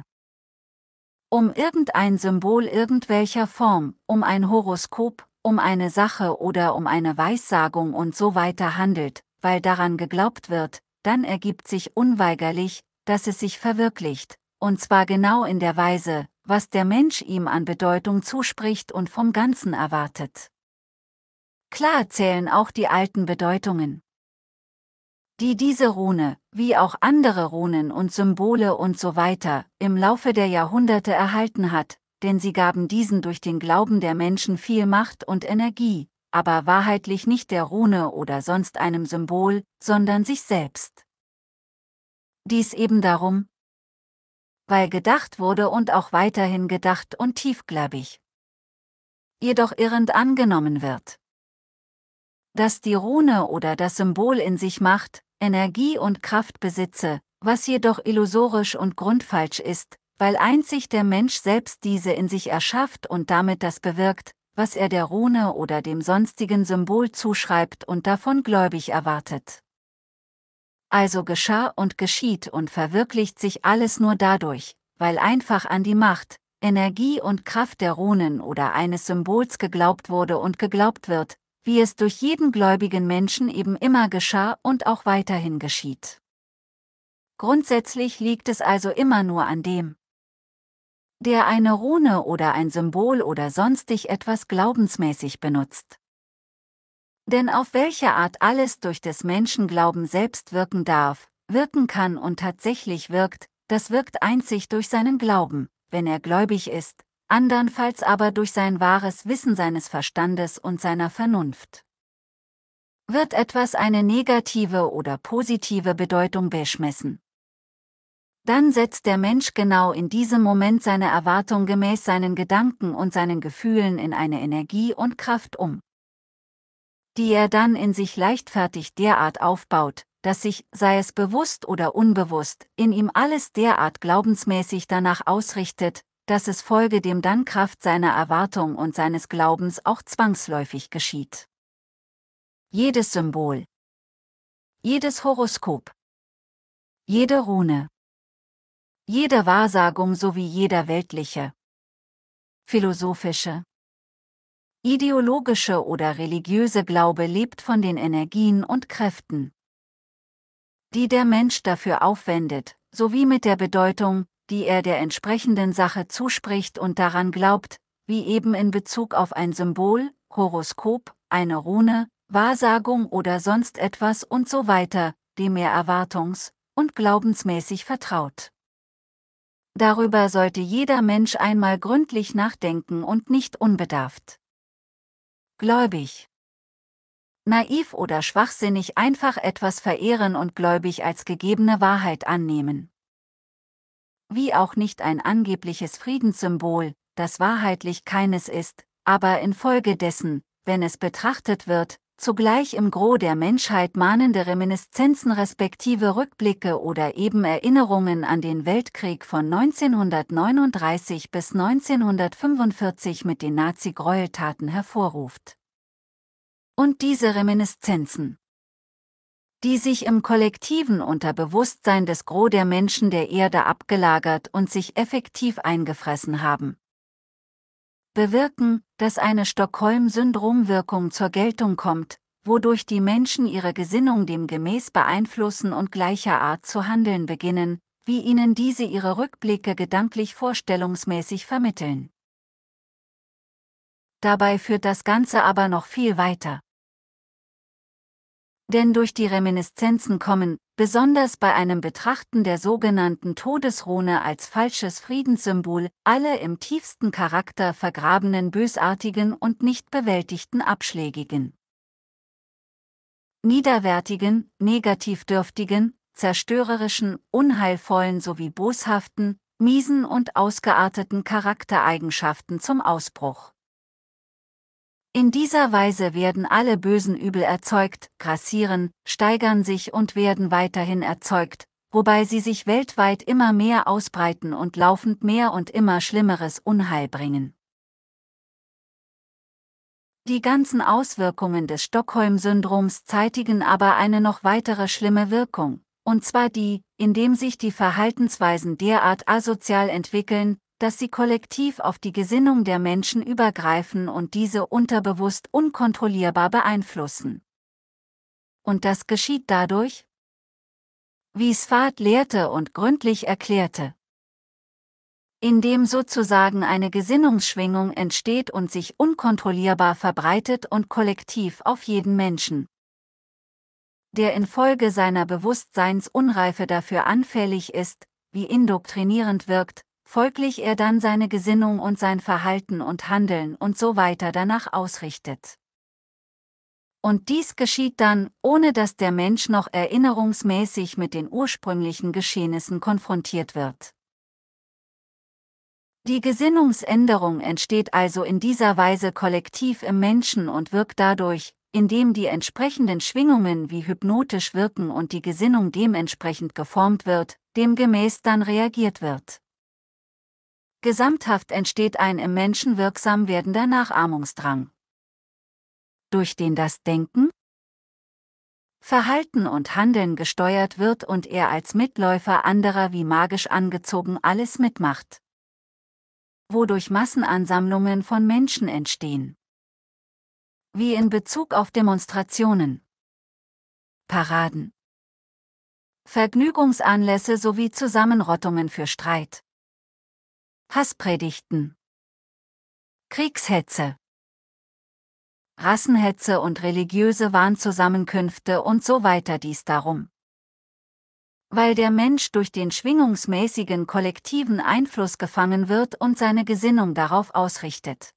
um irgendein Symbol irgendwelcher Form, um ein Horoskop, um eine Sache oder um eine Weissagung und so weiter handelt, weil daran geglaubt wird, dann ergibt sich unweigerlich, dass es sich verwirklicht, und zwar genau in der Weise, was der Mensch ihm an Bedeutung zuspricht und vom Ganzen erwartet. Klar zählen auch die alten Bedeutungen, die diese Rune, wie auch andere Runen und Symbole und so weiter, im Laufe der Jahrhunderte erhalten hat, denn sie gaben diesen durch den Glauben der Menschen viel Macht und Energie, aber wahrheitlich nicht der Rune oder sonst einem Symbol, sondern sich selbst. Dies eben darum, weil gedacht wurde und auch weiterhin gedacht und tiefgläubig, jedoch irrend angenommen wird, dass die Rune oder das Symbol in sich Macht, Energie und Kraft besitze, was jedoch illusorisch und grundfalsch ist, weil einzig der Mensch selbst diese in sich erschafft und damit das bewirkt, was er der Rune oder dem sonstigen Symbol zuschreibt und davon gläubig erwartet. Also geschah und geschieht und verwirklicht sich alles nur dadurch, weil einfach an die Macht, Energie und Kraft der Runen oder eines Symbols geglaubt wurde und geglaubt wird, wie es durch jeden gläubigen Menschen eben immer geschah und auch weiterhin geschieht. Grundsätzlich liegt es also immer nur an dem, der eine Rune oder ein Symbol oder sonstig etwas glaubensmäßig benutzt. Denn auf welche Art alles durch des Menschen Glauben selbst wirken darf, wirken kann und tatsächlich wirkt, das wirkt einzig durch seinen Glauben, wenn er gläubig ist, andernfalls aber durch sein wahres Wissen seines Verstandes und seiner Vernunft. Wird etwas eine negative oder positive Bedeutung beschmessen, dann setzt der Mensch genau in diesem Moment seine Erwartung gemäß seinen Gedanken und seinen Gefühlen in eine Energie und Kraft um, die er dann in sich leichtfertig derart aufbaut, dass sich, sei es bewusst oder unbewusst, in ihm alles derart glaubensmäßig danach ausrichtet, dass es folge dem dann Kraft seiner Erwartung und seines Glaubens auch zwangsläufig geschieht. Jedes Symbol, jedes Horoskop, jede Rune, jede Wahrsagung sowie jeder weltliche, philosophische, ideologische oder religiöse Glaube lebt von den Energien und Kräften, die der Mensch dafür aufwendet, sowie mit der Bedeutung, die er der entsprechenden Sache zuspricht und daran glaubt, wie eben in Bezug auf ein Symbol, Horoskop, eine Rune, Wahrsagung oder sonst etwas und so weiter, dem er erwartungs- und glaubensmäßig vertraut. Darüber sollte jeder Mensch einmal gründlich nachdenken und nicht unbedarft, gläubig, naiv oder schwachsinnig einfach etwas verehren und gläubig als gegebene Wahrheit annehmen. Wie auch nicht ein angebliches Friedenssymbol, das wahrheitlich keines ist, aber infolgedessen, wenn es betrachtet wird, zugleich im Gros der Menschheit mahnende Reminiszenzen respektive Rückblicke oder eben Erinnerungen an den Weltkrieg von neunzehnhundertneununddreißig bis neunzehnhundertfünfundvierzig mit den Nazi-Gräueltaten hervorruft. Und diese Reminiszenzen, die sich im kollektiven Unterbewusstsein des Gros der Menschen der Erde abgelagert und sich effektiv eingefressen haben, bewirken, dass eine Stockholm-Syndrom-Wirkung zur Geltung kommt, wodurch die Menschen ihre Gesinnung demgemäß beeinflussen und gleicher Art zu handeln beginnen, wie ihnen diese ihre Rückblicke gedanklich vorstellungsmäßig vermitteln. Dabei führt das Ganze aber noch viel weiter. Denn durch die Reminiszenzen kommen, besonders bei einem Betrachten der sogenannten Todesrune als falsches Friedenssymbol, alle im tiefsten Charakter vergrabenen bösartigen und nicht bewältigten abschlägigen, niederwärtigen, negativdürftigen, zerstörerischen, unheilvollen sowie boshaften, miesen und ausgearteten Charaktereigenschaften zum Ausbruch. In dieser Weise werden alle bösen Übel erzeugt, grassieren, steigern sich und werden weiterhin erzeugt, wobei sie sich weltweit immer mehr ausbreiten und laufend mehr und immer schlimmeres Unheil bringen. Die ganzen Auswirkungen des Stockholm-Syndroms zeitigen aber eine noch weitere schlimme Wirkung, und zwar die, indem sich die Verhaltensweisen derart asozial entwickeln, dass sie kollektiv auf die Gesinnung der Menschen übergreifen und diese unterbewusst unkontrollierbar beeinflussen. Und das geschieht dadurch, wie Sfat lehrte und gründlich erklärte, indem sozusagen eine Gesinnungsschwingung entsteht und sich unkontrollierbar verbreitet und kollektiv auf jeden Menschen, der infolge seiner Bewusstseinsunreife dafür anfällig ist, wie indoktrinierend wirkt, folglich er dann seine Gesinnung und sein Verhalten und Handeln und so weiter danach ausrichtet. Und dies geschieht dann, ohne dass der Mensch noch erinnerungsmäßig mit den ursprünglichen Geschehnissen konfrontiert wird. Die Gesinnungsänderung entsteht also in dieser Weise kollektiv im Menschen und wirkt dadurch, indem die entsprechenden Schwingungen wie hypnotisch wirken und die Gesinnung dementsprechend geformt wird, demgemäß dann reagiert wird. Gesamthaft entsteht ein im Menschen wirksam werdender Nachahmungsdrang, durch den das Denken, Verhalten und Handeln gesteuert wird und er als Mitläufer anderer wie magisch angezogen alles mitmacht, wodurch Massenansammlungen von Menschen entstehen. Wie in Bezug auf Demonstrationen, Paraden, Vergnügungsanlässe sowie Zusammenrottungen für Streit, Hasspredigten, Kriegshetze, Rassenhetze und religiöse Wahnzusammenkünfte und so weiter dies darum. Weil der Mensch durch den schwingungsmäßigen kollektiven Einfluss gefangen wird und seine Gesinnung darauf ausrichtet,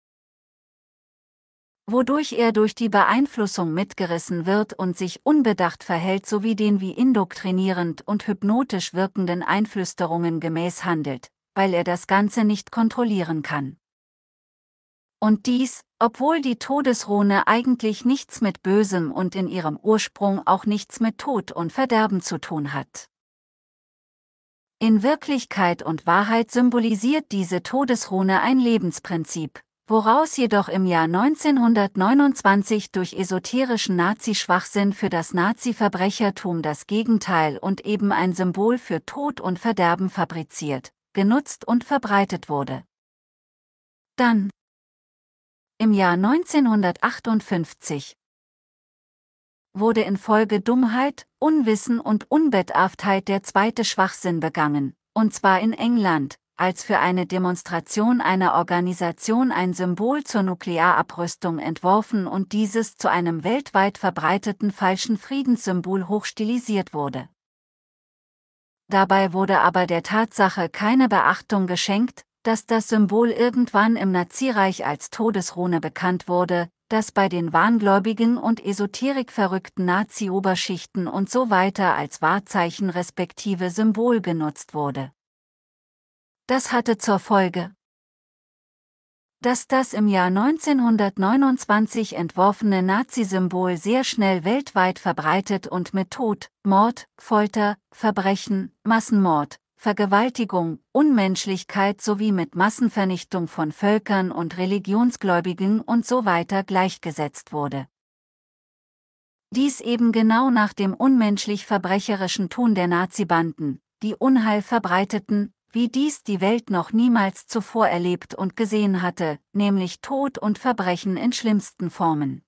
wodurch er durch die Beeinflussung mitgerissen wird und sich unbedacht verhält sowie den wie indoktrinierend und hypnotisch wirkenden Einflüsterungen gemäß handelt, weil er das Ganze nicht kontrollieren kann. Und dies, obwohl die Todesrune eigentlich nichts mit Bösem und in ihrem Ursprung auch nichts mit Tod und Verderben zu tun hat. In Wirklichkeit und Wahrheit symbolisiert diese Todesrune ein Lebensprinzip, woraus jedoch im Jahr neunzehnhundertneunundzwanzig durch esoterischen Nazi-Schwachsinn für das Nazi-Verbrechertum das Gegenteil und eben ein Symbol für Tod und Verderben fabriziert, genutzt und verbreitet wurde. Dann, im Jahr neunzehnhundertachtundfünfzig, wurde infolge Dummheit, Unwissen und Unbedarftheit der zweite Schwachsinn begangen, und zwar in England, als für eine Demonstration einer Organisation ein Symbol zur Nuklearabrüstung entworfen und dieses zu einem weltweit verbreiteten falschen Friedenssymbol hochstilisiert wurde. Dabei wurde aber der Tatsache keine Beachtung geschenkt, dass das Symbol irgendwann im Nazireich als Todesrune bekannt wurde, das bei den Wahngläubigen und esoterikverrückten Nazi-Oberschichten und so weiter als Wahrzeichen respektive Symbol genutzt wurde. Das hatte zur Folge, dass das im Jahr neunzehnhundertneunundzwanzig entworfene Nazi-Symbol sehr schnell weltweit verbreitet und mit Tod, Mord, Folter, Verbrechen, Massenmord, Vergewaltigung, Unmenschlichkeit sowie mit Massenvernichtung von Völkern und Religionsgläubigen und so weiter gleichgesetzt wurde. Dies eben genau nach dem unmenschlich verbrecherischen Tun der Nazibanden, die Unheil verbreiteten, wie dies die Welt noch niemals zuvor erlebt und gesehen hatte, nämlich Tod und Verbrechen in schlimmsten Formen.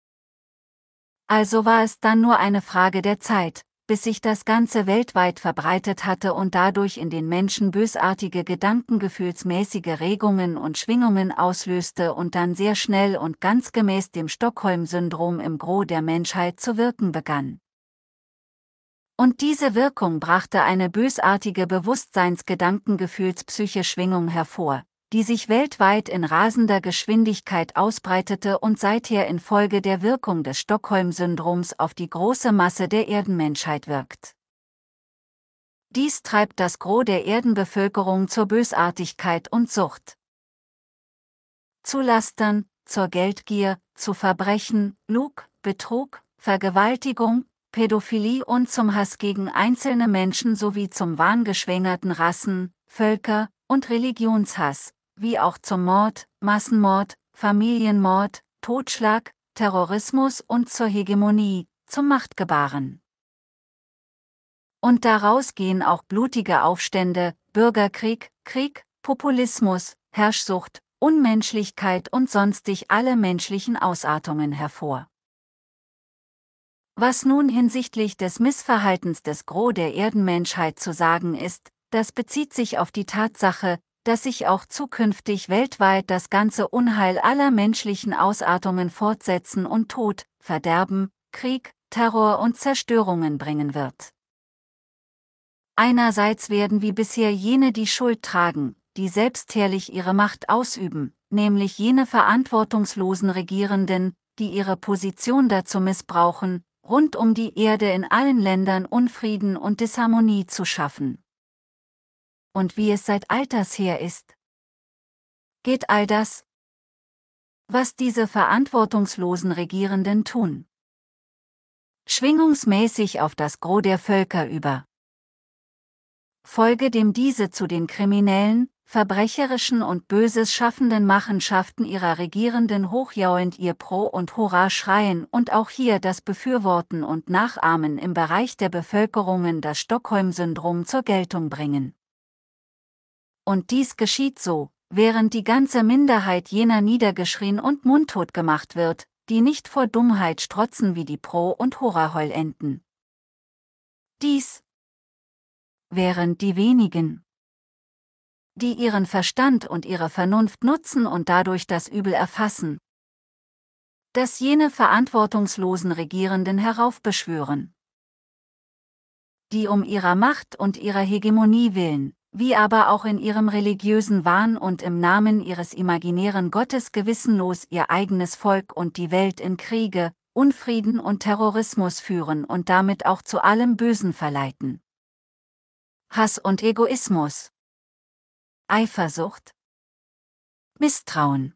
Also war es dann nur eine Frage der Zeit, bis sich das Ganze weltweit verbreitet hatte und dadurch in den Menschen bösartige gedankengefühlsmäßige Regungen und Schwingungen auslöste und dann sehr schnell und ganz gemäß dem Stockholm-Syndrom im Gros der Menschheit zu wirken begann. Und diese Wirkung brachte eine bösartige Bewusstseins-Gedankengefühls-Psyche-Schwingung hervor, die sich weltweit in rasender Geschwindigkeit ausbreitete und seither infolge der Wirkung des Stockholm-Syndroms auf die große Masse der Erdenmenschheit wirkt. Dies treibt das Gros der Erdenbevölkerung zur Bösartigkeit und Sucht, zu Lastern, zur Geldgier, zu Verbrechen, Lug, Betrug, Vergewaltigung, Pädophilie und zum Hass gegen einzelne Menschen sowie zum wahngeschwängerten Rassen, Völker- und Religionshass, wie auch zum Mord, Massenmord, Familienmord, Totschlag, Terrorismus und zur Hegemonie, zum Machtgebaren. Und daraus gehen auch blutige Aufstände, Bürgerkrieg, Krieg, Populismus, Herrschsucht, Unmenschlichkeit und sonstig alle menschlichen Ausartungen hervor. Was nun hinsichtlich des Missverhaltens des Gros der Erdenmenschheit zu sagen ist, das bezieht sich auf die Tatsache, dass sich auch zukünftig weltweit das ganze Unheil aller menschlichen Ausartungen fortsetzen und Tod, Verderben, Krieg, Terror und Zerstörungen bringen wird. Einerseits werden wie bisher jene die Schuld tragen, die selbstherrlich ihre Macht ausüben, nämlich jene verantwortungslosen Regierenden, die ihre Position dazu missbrauchen, rund um die Erde in allen Ländern Unfrieden und Disharmonie zu schaffen. Und wie es seit alters her ist, geht all das, was diese verantwortungslosen Regierenden tun, schwingungsmäßig auf das Gros der Völker über. Folge dem diese zu den kriminellen, verbrecherischen und Böses schaffenden Machenschaften ihrer Regierenden hochjauend ihr Pro und Hurra schreien und auch hier das Befürworten und Nachahmen im Bereich der Bevölkerungen das Stockholm-Syndrom zur Geltung bringen. Und dies geschieht so, während die ganze Minderheit jener niedergeschrien und mundtot gemacht wird, die nicht vor Dummheit strotzen wie die Pro- und Hurraheulenten. Dies, während die wenigen, die ihren Verstand und ihre Vernunft nutzen und dadurch das Übel erfassen, das jene verantwortungslosen Regierenden heraufbeschwören, die um ihrer Macht und ihrer Hegemonie willen, wie aber auch in ihrem religiösen Wahn und im Namen ihres imaginären Gottes gewissenlos ihr eigenes Volk und die Welt in Kriege, Unfrieden und Terrorismus führen und damit auch zu allem Bösen verleiten. Hass und Egoismus, Eifersucht, Misstrauen,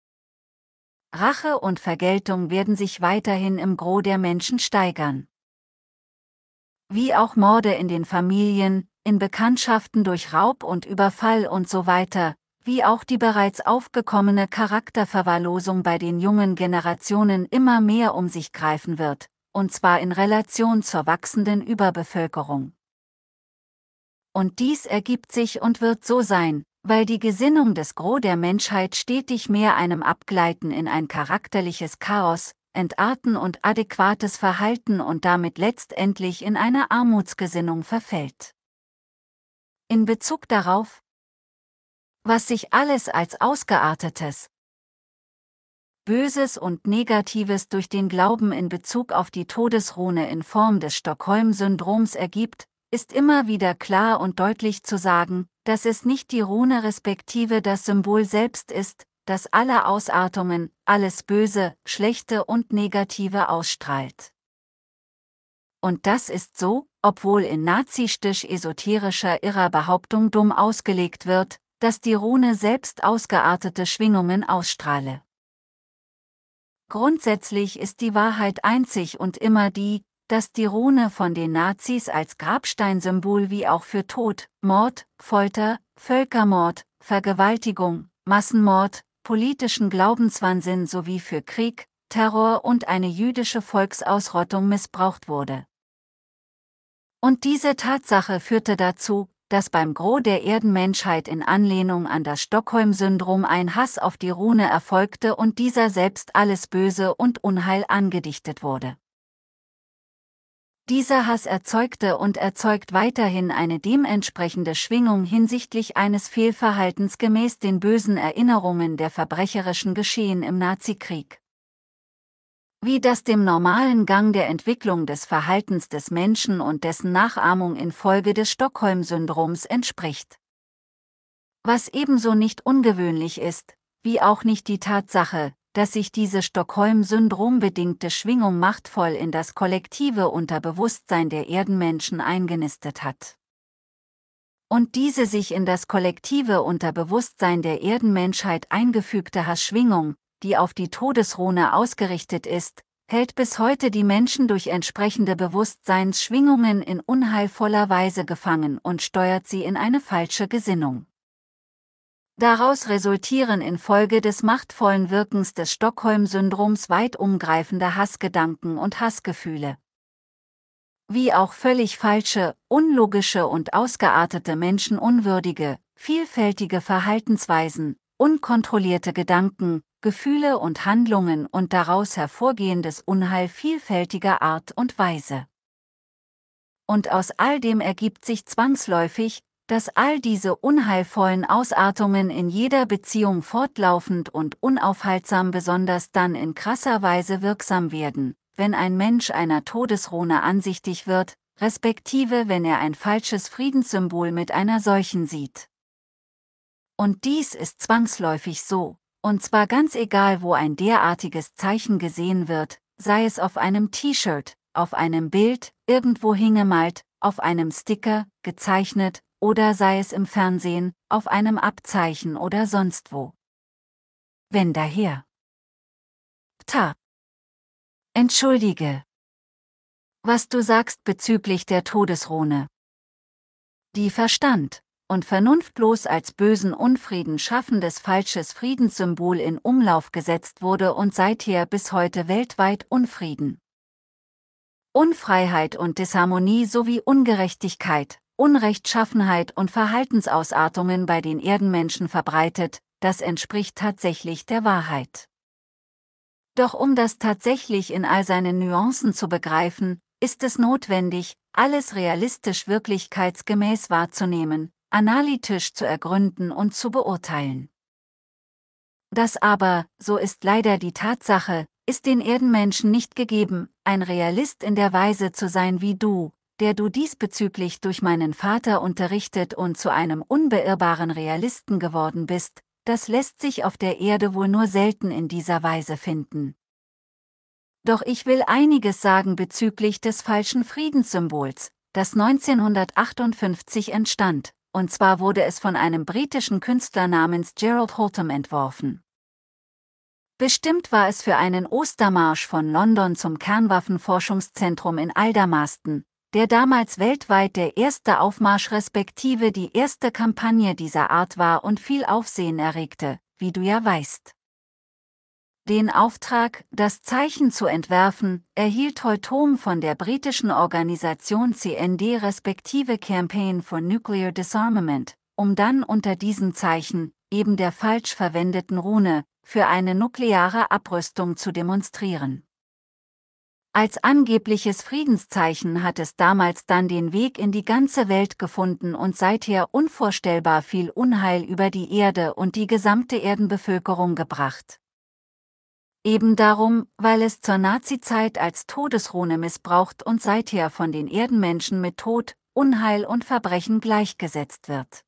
Rache und Vergeltung werden sich weiterhin im Gros der Menschen steigern. Wie auch Morde in den Familien, in Bekanntschaften durch Raub und Überfall und so weiter, wie auch die bereits aufgekommene Charakterverwahrlosung bei den jungen Generationen immer mehr um sich greifen wird, und zwar in Relation zur wachsenden Überbevölkerung. Und dies ergibt sich und wird so sein, weil die Gesinnung des Gros der Menschheit stetig mehr einem Abgleiten in ein charakterliches Chaos, Entarten und adäquates Verhalten und damit letztendlich in eine Armutsgesinnung verfällt. In Bezug darauf, was sich alles als ausgeartetes, Böses und Negatives durch den Glauben in Bezug auf die Todesrune in Form des Stockholm-Syndroms ergibt, ist immer wieder klar und deutlich zu sagen, dass es nicht die Rune respektive das Symbol selbst ist, das alle Ausartungen, alles Böse, Schlechte und Negative ausstrahlt. Und das ist so, obwohl in nazistisch-esoterischer irrer Behauptung dumm ausgelegt wird, dass die Rune selbst ausgeartete Schwingungen ausstrahle. Grundsätzlich ist die Wahrheit einzig und immer die, dass die Rune von den Nazis als Grabsteinsymbol wie auch für Tod, Mord, Folter, Völkermord, Vergewaltigung, Massenmord, politischen Glaubenswahnsinn sowie für Krieg, Terror und eine jüdische Volksausrottung missbraucht wurde. Und diese Tatsache führte dazu, dass beim Gros der Erdenmenschheit in Anlehnung an das Stockholm-Syndrom ein Hass auf die Rune erfolgte und dieser selbst alles Böse und Unheil angedichtet wurde. Dieser Hass erzeugte und erzeugt weiterhin eine dementsprechende Schwingung hinsichtlich eines Fehlverhaltens gemäß den bösen Erinnerungen der verbrecherischen Geschehen im Nazikrieg. Wie das dem normalen Gang der Entwicklung des Verhaltens des Menschen und dessen Nachahmung infolge des Stockholm-Syndroms entspricht. Was ebenso nicht ungewöhnlich ist, wie auch nicht die Tatsache, dass sich diese Stockholm-Syndrom-bedingte Schwingung machtvoll in das kollektive Unterbewusstsein der Erdenmenschen eingenistet hat. Und diese sich in das kollektive Unterbewusstsein der Erdenmenschheit eingefügte Hassschwingung, die auf die Todesrune ausgerichtet ist, hält bis heute die Menschen durch entsprechende Bewusstseinsschwingungen in unheilvoller Weise gefangen und steuert sie in eine falsche Gesinnung. Daraus resultieren infolge des machtvollen Wirkens des Stockholm-Syndroms weit umgreifende Hassgedanken und Hassgefühle. Wie auch völlig falsche, unlogische und ausgeartete menschenunwürdige, vielfältige Verhaltensweisen, unkontrollierte Gedanken, Gefühle und Handlungen und daraus hervorgehendes Unheil vielfältiger Art und Weise. Und aus all dem ergibt sich zwangsläufig, dass all diese unheilvollen Ausartungen in jeder Beziehung fortlaufend und unaufhaltsam besonders dann in krasser Weise wirksam werden, wenn ein Mensch einer Todesrune ansichtig wird, respektive wenn er ein falsches Friedenssymbol mit einer solchen sieht. Und dies ist zwangsläufig so, und zwar ganz egal, wo ein derartiges Zeichen gesehen wird, sei es auf einem T-Shirt, auf einem Bild, irgendwo hingemalt, auf einem Sticker, gezeichnet, oder sei es im Fernsehen, auf einem Abzeichen oder sonst wo. Wenn daher. Ta. Entschuldige. Was du sagst bezüglich der Todesrune. Die Verstand und vernunftlos als bösen Unfrieden schaffendes falsches Friedenssymbol in Umlauf gesetzt wurde und seither bis heute weltweit Unfrieden, Unfreiheit und Disharmonie sowie Ungerechtigkeit, Unrechtschaffenheit und Verhaltensausartungen bei den Erdenmenschen verbreitet, das entspricht tatsächlich der Wahrheit. Doch um das tatsächlich in all seinen Nuancen zu begreifen, ist es notwendig, alles realistisch wirklichkeitsgemäß wahrzunehmen, analytisch zu ergründen und zu beurteilen. Das aber, so ist leider die Tatsache, ist den Erdenmenschen nicht gegeben, ein Realist in der Weise zu sein wie du, der du diesbezüglich durch meinen Vater unterrichtet und zu einem unbeirrbaren Realisten geworden bist, das lässt sich auf der Erde wohl nur selten in dieser Weise finden. Doch ich will einiges sagen bezüglich des falschen Friedenssymbols, das neunzehnhundertachtundfünfzig entstand, und zwar wurde es von einem britischen Künstler namens Gerald Holtham entworfen. Bestimmt war es für einen Ostermarsch von London zum Kernwaffenforschungszentrum in Aldermaston, der damals weltweit der erste Aufmarsch respektive die erste Kampagne dieser Art war und viel Aufsehen erregte, wie du ja weißt. Den Auftrag, das Zeichen zu entwerfen, erhielt Holtham von der britischen Organisation C N D respektive Campaign for Nuclear Disarmament, um dann unter diesem Zeichen, eben der falsch verwendeten Rune, für eine nukleare Abrüstung zu demonstrieren. Als angebliches Friedenszeichen hat es damals dann den Weg in die ganze Welt gefunden und seither unvorstellbar viel Unheil über die Erde und die gesamte Erdenbevölkerung gebracht. Eben darum, weil es zur Nazizeit als Todesrune missbraucht und seither von den Erdenmenschen mit Tod, Unheil und Verbrechen gleichgesetzt wird.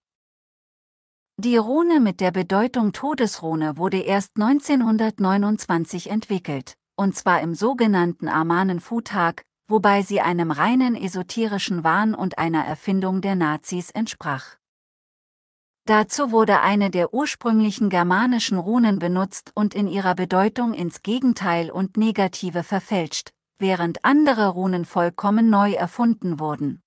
Die Rune mit der Bedeutung Todesrune wurde erst neunzehnhundertneunundzwanzig entwickelt, und zwar im sogenannten Armanen-Futag, wobei sie einem reinen esoterischen Wahn und einer Erfindung der Nazis entsprach. Dazu wurde eine der ursprünglichen germanischen Runen benutzt und in ihrer Bedeutung ins Gegenteil und Negative verfälscht, während andere Runen vollkommen neu erfunden wurden.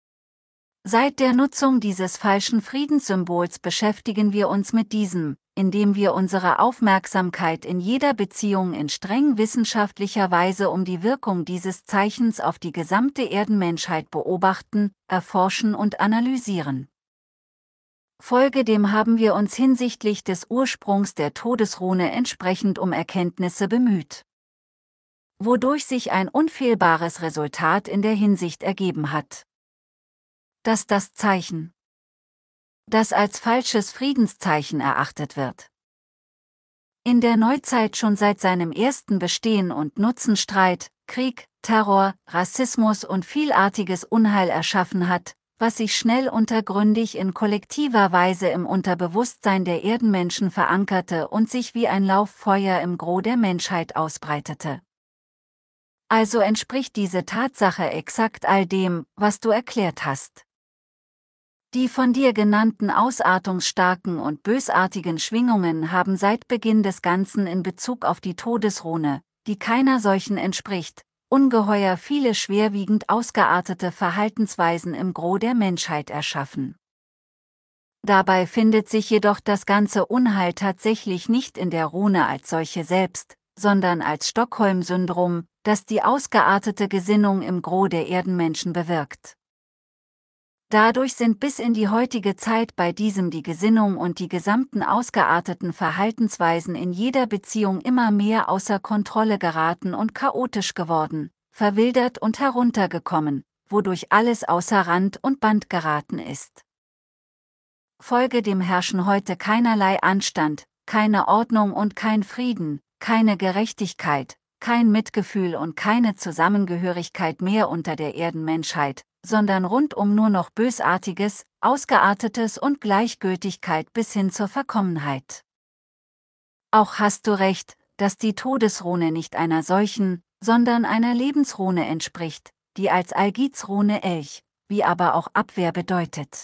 Seit der Nutzung dieses falschen Friedenssymbols beschäftigen wir uns mit diesem, indem wir unsere Aufmerksamkeit in jeder Beziehung in streng wissenschaftlicher Weise um die Wirkung dieses Zeichens auf die gesamte Erdenmenschheit beobachten, erforschen und analysieren. Folgedem haben wir uns hinsichtlich des Ursprungs der Todesrune entsprechend um Erkenntnisse bemüht, wodurch sich ein unfehlbares Resultat in der Hinsicht ergeben hat, dass das Zeichen, das als falsches Friedenszeichen erachtet wird, in der Neuzeit schon seit seinem ersten Bestehen und Nutzen Streit, Krieg, Terror, Rassismus und vielartiges Unheil erschaffen hat, was sich schnell untergründig in kollektiver Weise im Unterbewusstsein der Erdenmenschen verankerte und sich wie ein Lauffeuer im Gros der Menschheit ausbreitete. Also entspricht diese Tatsache exakt all dem, was du erklärt hast. Die von dir genannten ausartungsstarken und bösartigen Schwingungen haben seit Beginn des Ganzen in Bezug auf die Todesrune, die keiner solchen entspricht, ungeheuer viele schwerwiegend ausgeartete Verhaltensweisen im Gros der Menschheit erschaffen. Dabei findet sich jedoch das ganze Unheil tatsächlich nicht in der Rune als solche selbst, sondern als Stockholm-Syndrom, das die ausgeartete Gesinnung im Gros der Erdenmenschen bewirkt. Dadurch sind bis in die heutige Zeit bei diesem die Gesinnung und die gesamten ausgearteten Verhaltensweisen in jeder Beziehung immer mehr außer Kontrolle geraten und chaotisch geworden, verwildert und heruntergekommen, wodurch alles außer Rand und Band geraten ist. Folgedem herrschen heute keinerlei Anstand, keine Ordnung und kein Frieden, keine Gerechtigkeit, kein Mitgefühl und keine Zusammengehörigkeit mehr unter der Erdenmenschheit, sondern rundum nur noch Bösartiges, Ausgeartetes und Gleichgültigkeit bis hin zur Verkommenheit. Auch hast du recht, dass die Todesrune nicht einer solchen, sondern einer Lebensrune entspricht, die als Algizrune Elch, wie aber auch Abwehr bedeutet.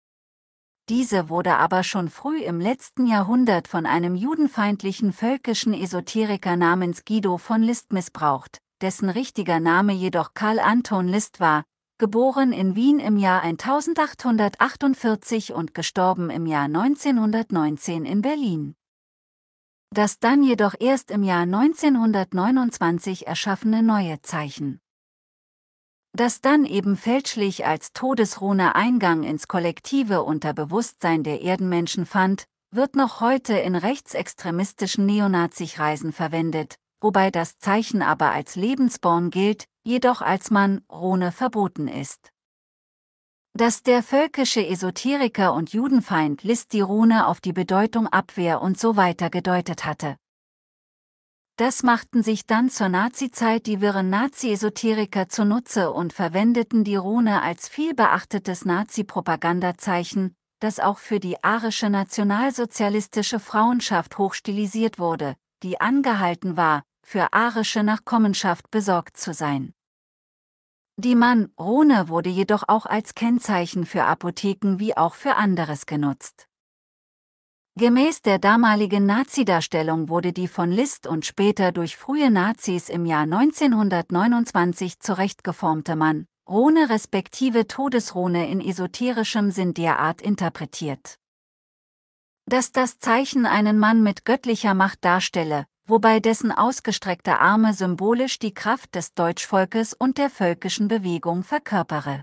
Diese wurde aber schon früh im letzten Jahrhundert von einem judenfeindlichen völkischen Esoteriker namens Guido von List missbraucht, dessen richtiger Name jedoch Karl Anton List war, geboren in Wien im Jahr eintausendachthundertachtundvierzig und gestorben im Jahr neunzehnhundertneunzehn in Berlin. Das dann jedoch erst im Jahr neunzehnhundertneunundzwanzig erschaffene neue Zeichen, das dann eben fälschlich als Todesrune Eingang ins kollektive Unterbewusstsein der Erdenmenschen fand, wird noch heute in rechtsextremistischen Neonazi-Kreisen verwendet, wobei das Zeichen aber als Lebensborn gilt, jedoch als Man-Rune verboten ist. Dass der völkische Esoteriker und Judenfeind List die Rune auf die Bedeutung Abwehr und so weiter gedeutet hatte. Das machten sich dann zur Nazizeit die wirren Nazi-Esoteriker zunutze und verwendeten die Rune als vielbeachtetes Nazi-Propagandazeichen, das auch für die arische nationalsozialistische Frauenschaft hochstilisiert wurde, die angehalten war, für arische Nachkommenschaft besorgt zu sein. Die Man-Rune wurde jedoch auch als Kennzeichen für Apotheken wie auch für anderes genutzt. Gemäß der damaligen Nazi-Darstellung wurde die von List und später durch frühe Nazis im Jahr neunzehnhundertneunundzwanzig zurechtgeformte Man-Rune respektive Todesrune in esoterischem Sinn derart interpretiert, dass das Zeichen einen Mann mit göttlicher Macht darstelle, wobei dessen ausgestreckte Arme symbolisch die Kraft des Deutschvolkes und der völkischen Bewegung verkörpere.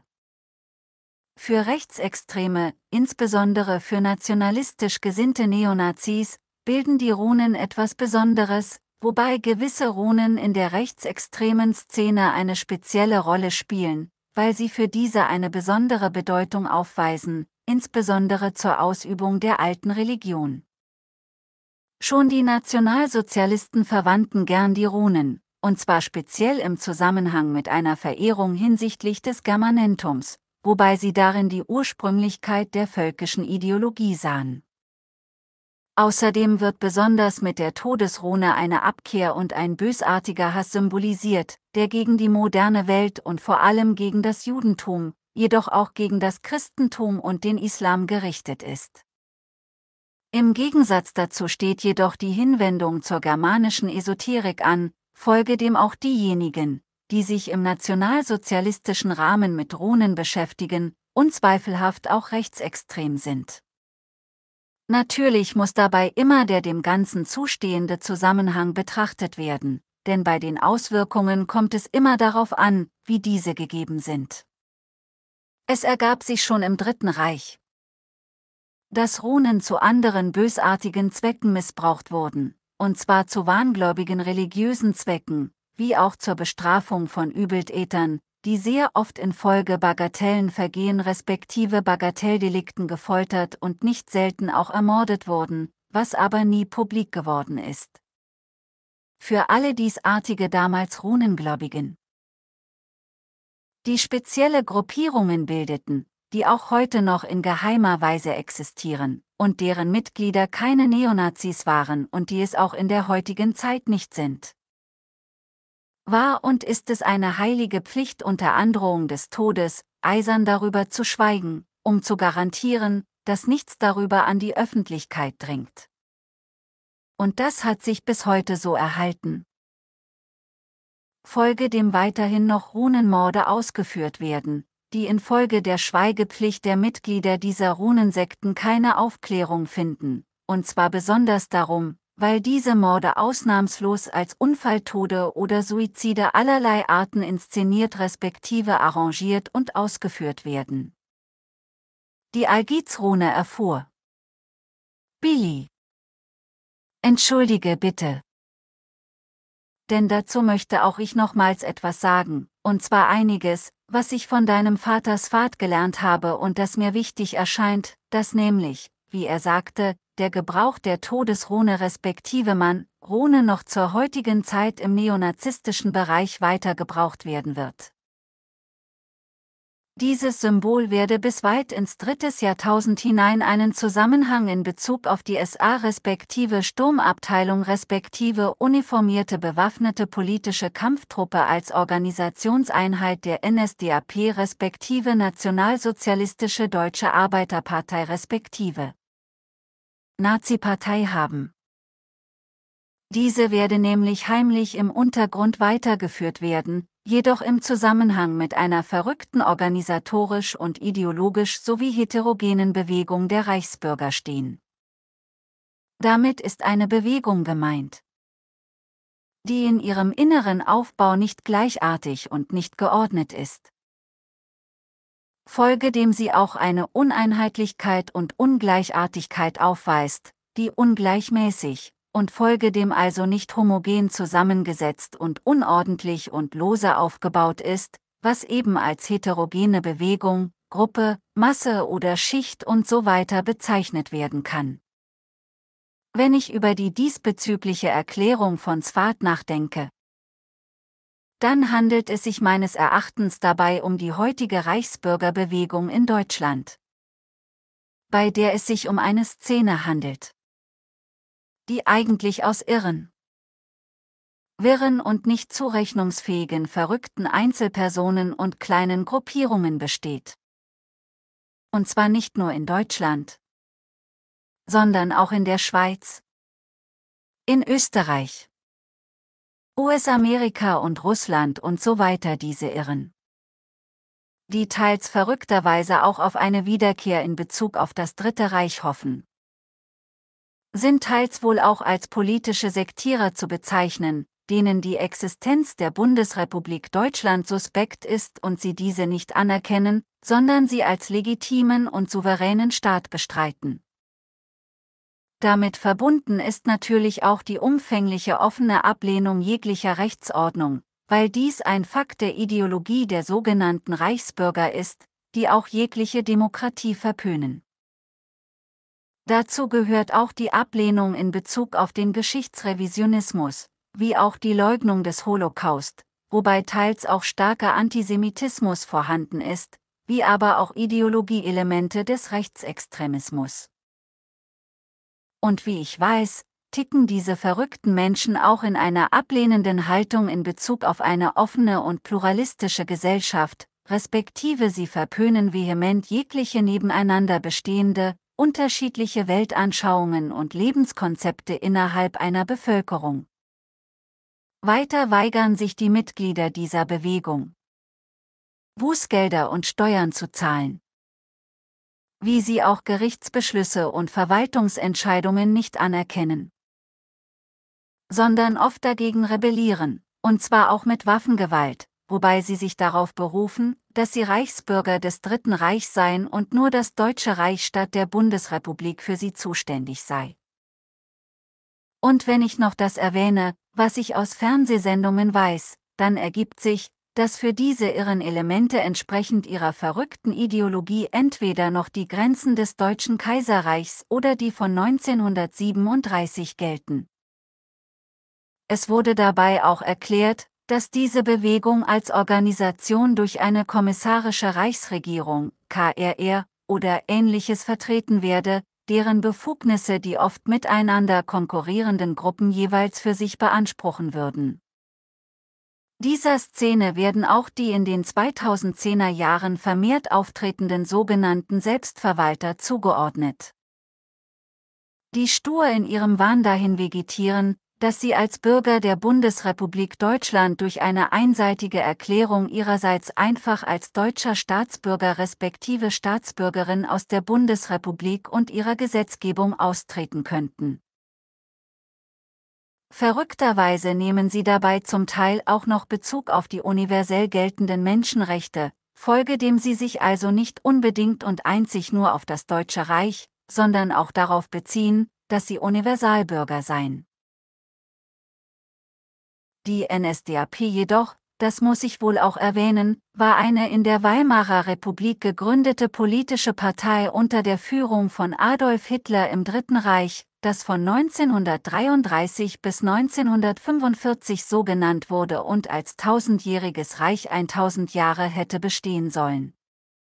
Für Rechtsextreme, insbesondere für nationalistisch gesinnte Neonazis, bilden die Runen etwas Besonderes, wobei gewisse Runen in der rechtsextremen Szene eine spezielle Rolle spielen, weil sie für diese eine besondere Bedeutung aufweisen, insbesondere zur Ausübung der alten Religion. Schon die Nationalsozialisten verwandten gern die Runen, und zwar speziell im Zusammenhang mit einer Verehrung hinsichtlich des Germanentums, wobei sie darin die Ursprünglichkeit der völkischen Ideologie sahen. Außerdem wird besonders mit der Todesrune eine Abkehr und ein bösartiger Hass symbolisiert, der gegen die moderne Welt und vor allem gegen das Judentum, jedoch auch gegen das Christentum und den Islam gerichtet ist. Im Gegensatz dazu steht jedoch die Hinwendung zur germanischen Esoterik an, folge dem auch diejenigen, die sich im nationalsozialistischen Rahmen mit Runen beschäftigen, unzweifelhaft auch rechtsextrem sind. Natürlich muss dabei immer der dem Ganzen zustehende Zusammenhang betrachtet werden, denn bei den Auswirkungen kommt es immer darauf an, wie diese gegeben sind. Es ergab sich schon im Dritten Reich, dass Runen zu anderen bösartigen Zwecken missbraucht wurden, und zwar zu wahngläubigen religiösen Zwecken, wie auch zur Bestrafung von Übeltätern, die sehr oft infolge Bagatellenvergehen respektive Bagatelldelikten gefoltert und nicht selten auch ermordet wurden, was aber nie publik geworden ist. Für alle diesartige damals Runengläubigen, die spezielle Gruppierungen bildeten, die auch heute noch in geheimer Weise existieren, und deren Mitglieder keine Neonazis waren und die es auch in der heutigen Zeit nicht sind. War und ist es eine heilige Pflicht unter Androhung des Todes, eisern darüber zu schweigen, um zu garantieren, dass nichts darüber an die Öffentlichkeit dringt. Und das hat sich bis heute so erhalten. Folge dem weiterhin noch Runenmorde ausgeführt werden, die infolge der Schweigepflicht der Mitglieder dieser Runensekten keine Aufklärung finden, und zwar besonders darum, weil diese Morde ausnahmslos als Unfalltode oder Suizide allerlei Arten inszeniert respektive arrangiert und ausgeführt werden. Die Algizrune erfuhr: Billy, entschuldige bitte. Denn dazu möchte auch ich nochmals etwas sagen, und zwar einiges, was ich von deinem Vaters Fahrt gelernt habe und das mir wichtig erscheint, dass nämlich, wie er sagte, der Gebrauch der Todesrune respektive man, Rune noch zur heutigen Zeit im neonazistischen Bereich weiter gebraucht werden wird. Dieses Symbol werde bis weit ins drittes Jahrtausend hinein einen Zusammenhang in Bezug auf die S A respektive Sturmabteilung respektive uniformierte bewaffnete politische Kampftruppe als Organisationseinheit der N S D A P respektive Nationalsozialistische Deutsche Arbeiterpartei respektive Nazi-Partei haben. Diese werde nämlich heimlich im Untergrund weitergeführt werden, jedoch im Zusammenhang mit einer verrückten organisatorisch und ideologisch sowie heterogenen Bewegung der Reichsbürger stehen. Damit ist eine Bewegung gemeint, die in ihrem inneren Aufbau nicht gleichartig und nicht geordnet ist. Folge dem sie auch eine Uneinheitlichkeit und Ungleichartigkeit aufweist, die ungleichmäßig, und folge dem also nicht homogen zusammengesetzt und unordentlich und lose aufgebaut ist, was eben als heterogene Bewegung, Gruppe, Masse oder Schicht und so weiter bezeichnet werden kann. Wenn ich über die diesbezügliche Erklärung von Sfat nachdenke, dann handelt es sich meines Erachtens dabei um die heutige Reichsbürgerbewegung in Deutschland, bei der es sich um eine Szene handelt, die eigentlich aus irren, wirren und nicht zurechnungsfähigen verrückten Einzelpersonen und kleinen Gruppierungen besteht. Und zwar nicht nur in Deutschland, sondern auch in der Schweiz, in Österreich, U S-Amerika und Russland und so weiter diese Irren, die teils verrückterweise auch auf eine Wiederkehr in Bezug auf das Dritte Reich hoffen, sind teils wohl auch als politische Sektierer zu bezeichnen, denen die Existenz der Bundesrepublik Deutschland suspekt ist und sie diese nicht anerkennen, sondern sie als legitimen und souveränen Staat bestreiten. Damit verbunden ist natürlich auch die umfängliche offene Ablehnung jeglicher Rechtsordnung, weil dies ein Fakt der Ideologie der sogenannten Reichsbürger ist, die auch jegliche Demokratie verpönen. Dazu gehört auch die Ablehnung in Bezug auf den Geschichtsrevisionismus, wie auch die Leugnung des Holocaust, wobei teils auch starker Antisemitismus vorhanden ist, wie aber auch Ideologieelemente des Rechtsextremismus. Und wie ich weiß, ticken diese verrückten Menschen auch in einer ablehnenden Haltung in Bezug auf eine offene und pluralistische Gesellschaft, respektive sie verpönen vehement jegliche nebeneinander bestehende, unterschiedliche Weltanschauungen und Lebenskonzepte innerhalb einer Bevölkerung. Weiter weigern sich die Mitglieder dieser Bewegung, Bußgelder und Steuern zu zahlen, wie sie auch Gerichtsbeschlüsse und Verwaltungsentscheidungen nicht anerkennen, sondern oft dagegen rebellieren, und zwar auch mit Waffengewalt, wobei sie sich darauf berufen, dass sie Reichsbürger des Dritten Reichs seien und nur das Deutsche Reich statt der Bundesrepublik für sie zuständig sei. Und wenn ich noch das erwähne, was ich aus Fernsehsendungen weiß, dann ergibt sich, dass für diese irren Elemente entsprechend ihrer verrückten Ideologie entweder noch die Grenzen des Deutschen Kaiserreichs oder die von neunzehnhundertsiebenunddreißig gelten. Es wurde dabei auch erklärt, dass diese Bewegung als Organisation durch eine kommissarische Reichsregierung, K R R, oder Ähnliches vertreten werde, deren Befugnisse die oft miteinander konkurrierenden Gruppen jeweils für sich beanspruchen würden. Dieser Szene werden auch die in den zweitausendzehner Jahren vermehrt auftretenden sogenannten Selbstverwalter zugeordnet, die stur in ihrem Wahn dahin vegetieren, dass sie als Bürger der Bundesrepublik Deutschland durch eine einseitige Erklärung ihrerseits einfach als deutscher Staatsbürger respektive Staatsbürgerin aus der Bundesrepublik und ihrer Gesetzgebung austreten könnten. Verrückterweise nehmen sie dabei zum Teil auch noch Bezug auf die universell geltenden Menschenrechte, folge dem sie sich also nicht unbedingt und einzig nur auf das Deutsche Reich, sondern auch darauf beziehen, dass sie Universalbürger seien. Die N S D A P jedoch, das muss ich wohl auch erwähnen, war eine in der Weimarer Republik gegründete politische Partei unter der Führung von Adolf Hitler im Dritten Reich, das von neunzehnhundertdreiunddreißig bis neunzehnhundertfünfundvierzig so genannt wurde und als tausendjähriges Reich tausend Jahre hätte bestehen sollen.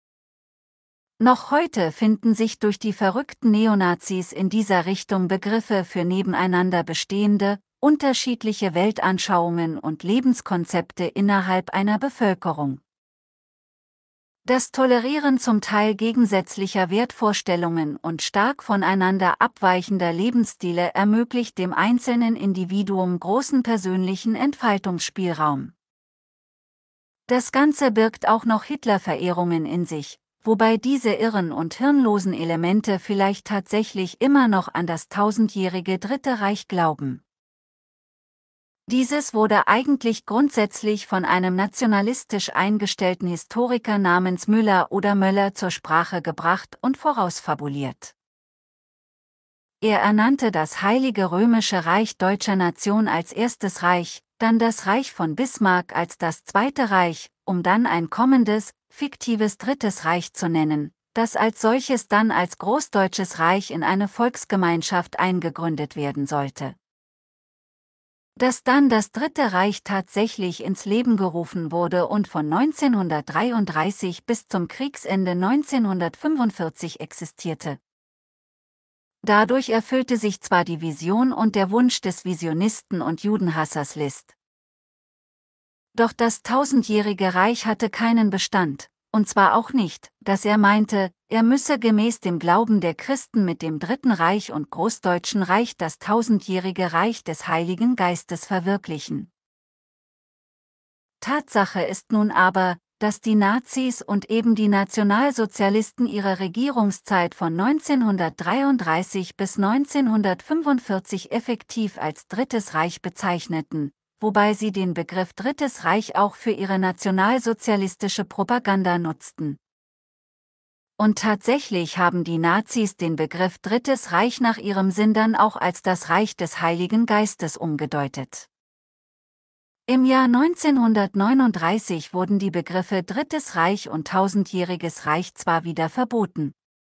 Noch heute finden sich durch die verrückten Neonazis in dieser Richtung Begriffe für nebeneinander bestehende, unterschiedliche Weltanschauungen und Lebenskonzepte innerhalb einer Bevölkerung. Das Tolerieren zum Teil gegensätzlicher Wertvorstellungen und stark voneinander abweichender Lebensstile ermöglicht dem einzelnen Individuum großen persönlichen Entfaltungsspielraum. Das Ganze birgt auch noch Hitlerverehrungen in sich, wobei diese irren und hirnlosen Elemente vielleicht tatsächlich immer noch an das tausendjährige Dritte Reich glauben. Dieses wurde eigentlich grundsätzlich von einem nationalistisch eingestellten Historiker namens Müller oder Möller zur Sprache gebracht und vorausfabuliert. Er ernannte das Heilige Römische Reich deutscher Nation als erstes Reich, dann das Reich von Bismarck als das Zweite Reich, um dann ein kommendes, fiktives Drittes Reich zu nennen, das als solches dann als Großdeutsches Reich in eine Volksgemeinschaft eingegründet werden sollte. Dass dann das Dritte Reich tatsächlich ins Leben gerufen wurde und von neunzehnhundertdreiunddreißig bis zum Kriegsende neunzehnhundertfünfundvierzig existierte. Dadurch erfüllte sich zwar die Vision und der Wunsch des Visionisten und Judenhassers List. Doch das tausendjährige Reich hatte keinen Bestand, und zwar auch nicht, dass er meinte, er müsse gemäß dem Glauben der Christen mit dem Dritten Reich und Großdeutschen Reich das tausendjährige Reich des Heiligen Geistes verwirklichen. Tatsache ist nun aber, dass die Nazis und eben die Nationalsozialisten ihre Regierungszeit von neunzehnhundertdreiunddreißig bis neunzehnhundertfünfundvierzig effektiv als Drittes Reich bezeichneten, wobei sie den Begriff Drittes Reich auch für ihre nationalsozialistische Propaganda nutzten. Und tatsächlich haben die Nazis den Begriff Drittes Reich nach ihrem Sinn dann auch als das Reich des Heiligen Geistes umgedeutet. Im Jahr neunzehnhundertneununddreißig wurden die Begriffe Drittes Reich und Tausendjähriges Reich zwar wieder verboten.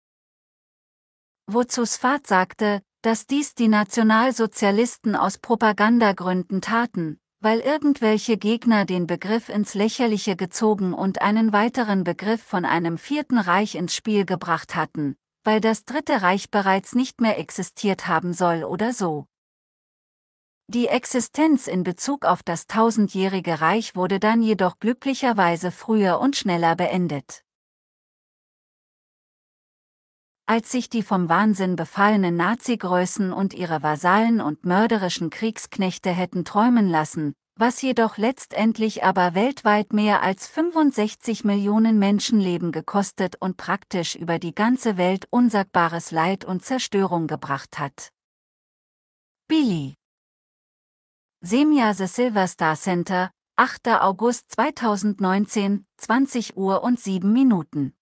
Wozu Sfat sagte, dass dies die Nationalsozialisten aus Propagandagründen taten, weil irgendwelche Gegner den Begriff ins Lächerliche gezogen und einen weiteren Begriff von einem Vierten Reich ins Spiel gebracht hatten, weil das Dritte Reich bereits nicht mehr existiert haben soll oder so. Die Existenz in Bezug auf das tausendjährige Reich wurde dann jedoch glücklicherweise früher und schneller beendet. Als sich die vom Wahnsinn befallenen Nazi-Größen und ihre Vasallen und mörderischen Kriegsknechte hätten träumen lassen, was jedoch letztendlich aber weltweit mehr als fünfundsechzig Millionen Menschenleben gekostet und praktisch über die ganze Welt unsagbares Leid und Zerstörung gebracht hat. Billy. Semja The Silver Star Center, achter August zweitausendneunzehn, zwanzig Uhr und sieben Minuten.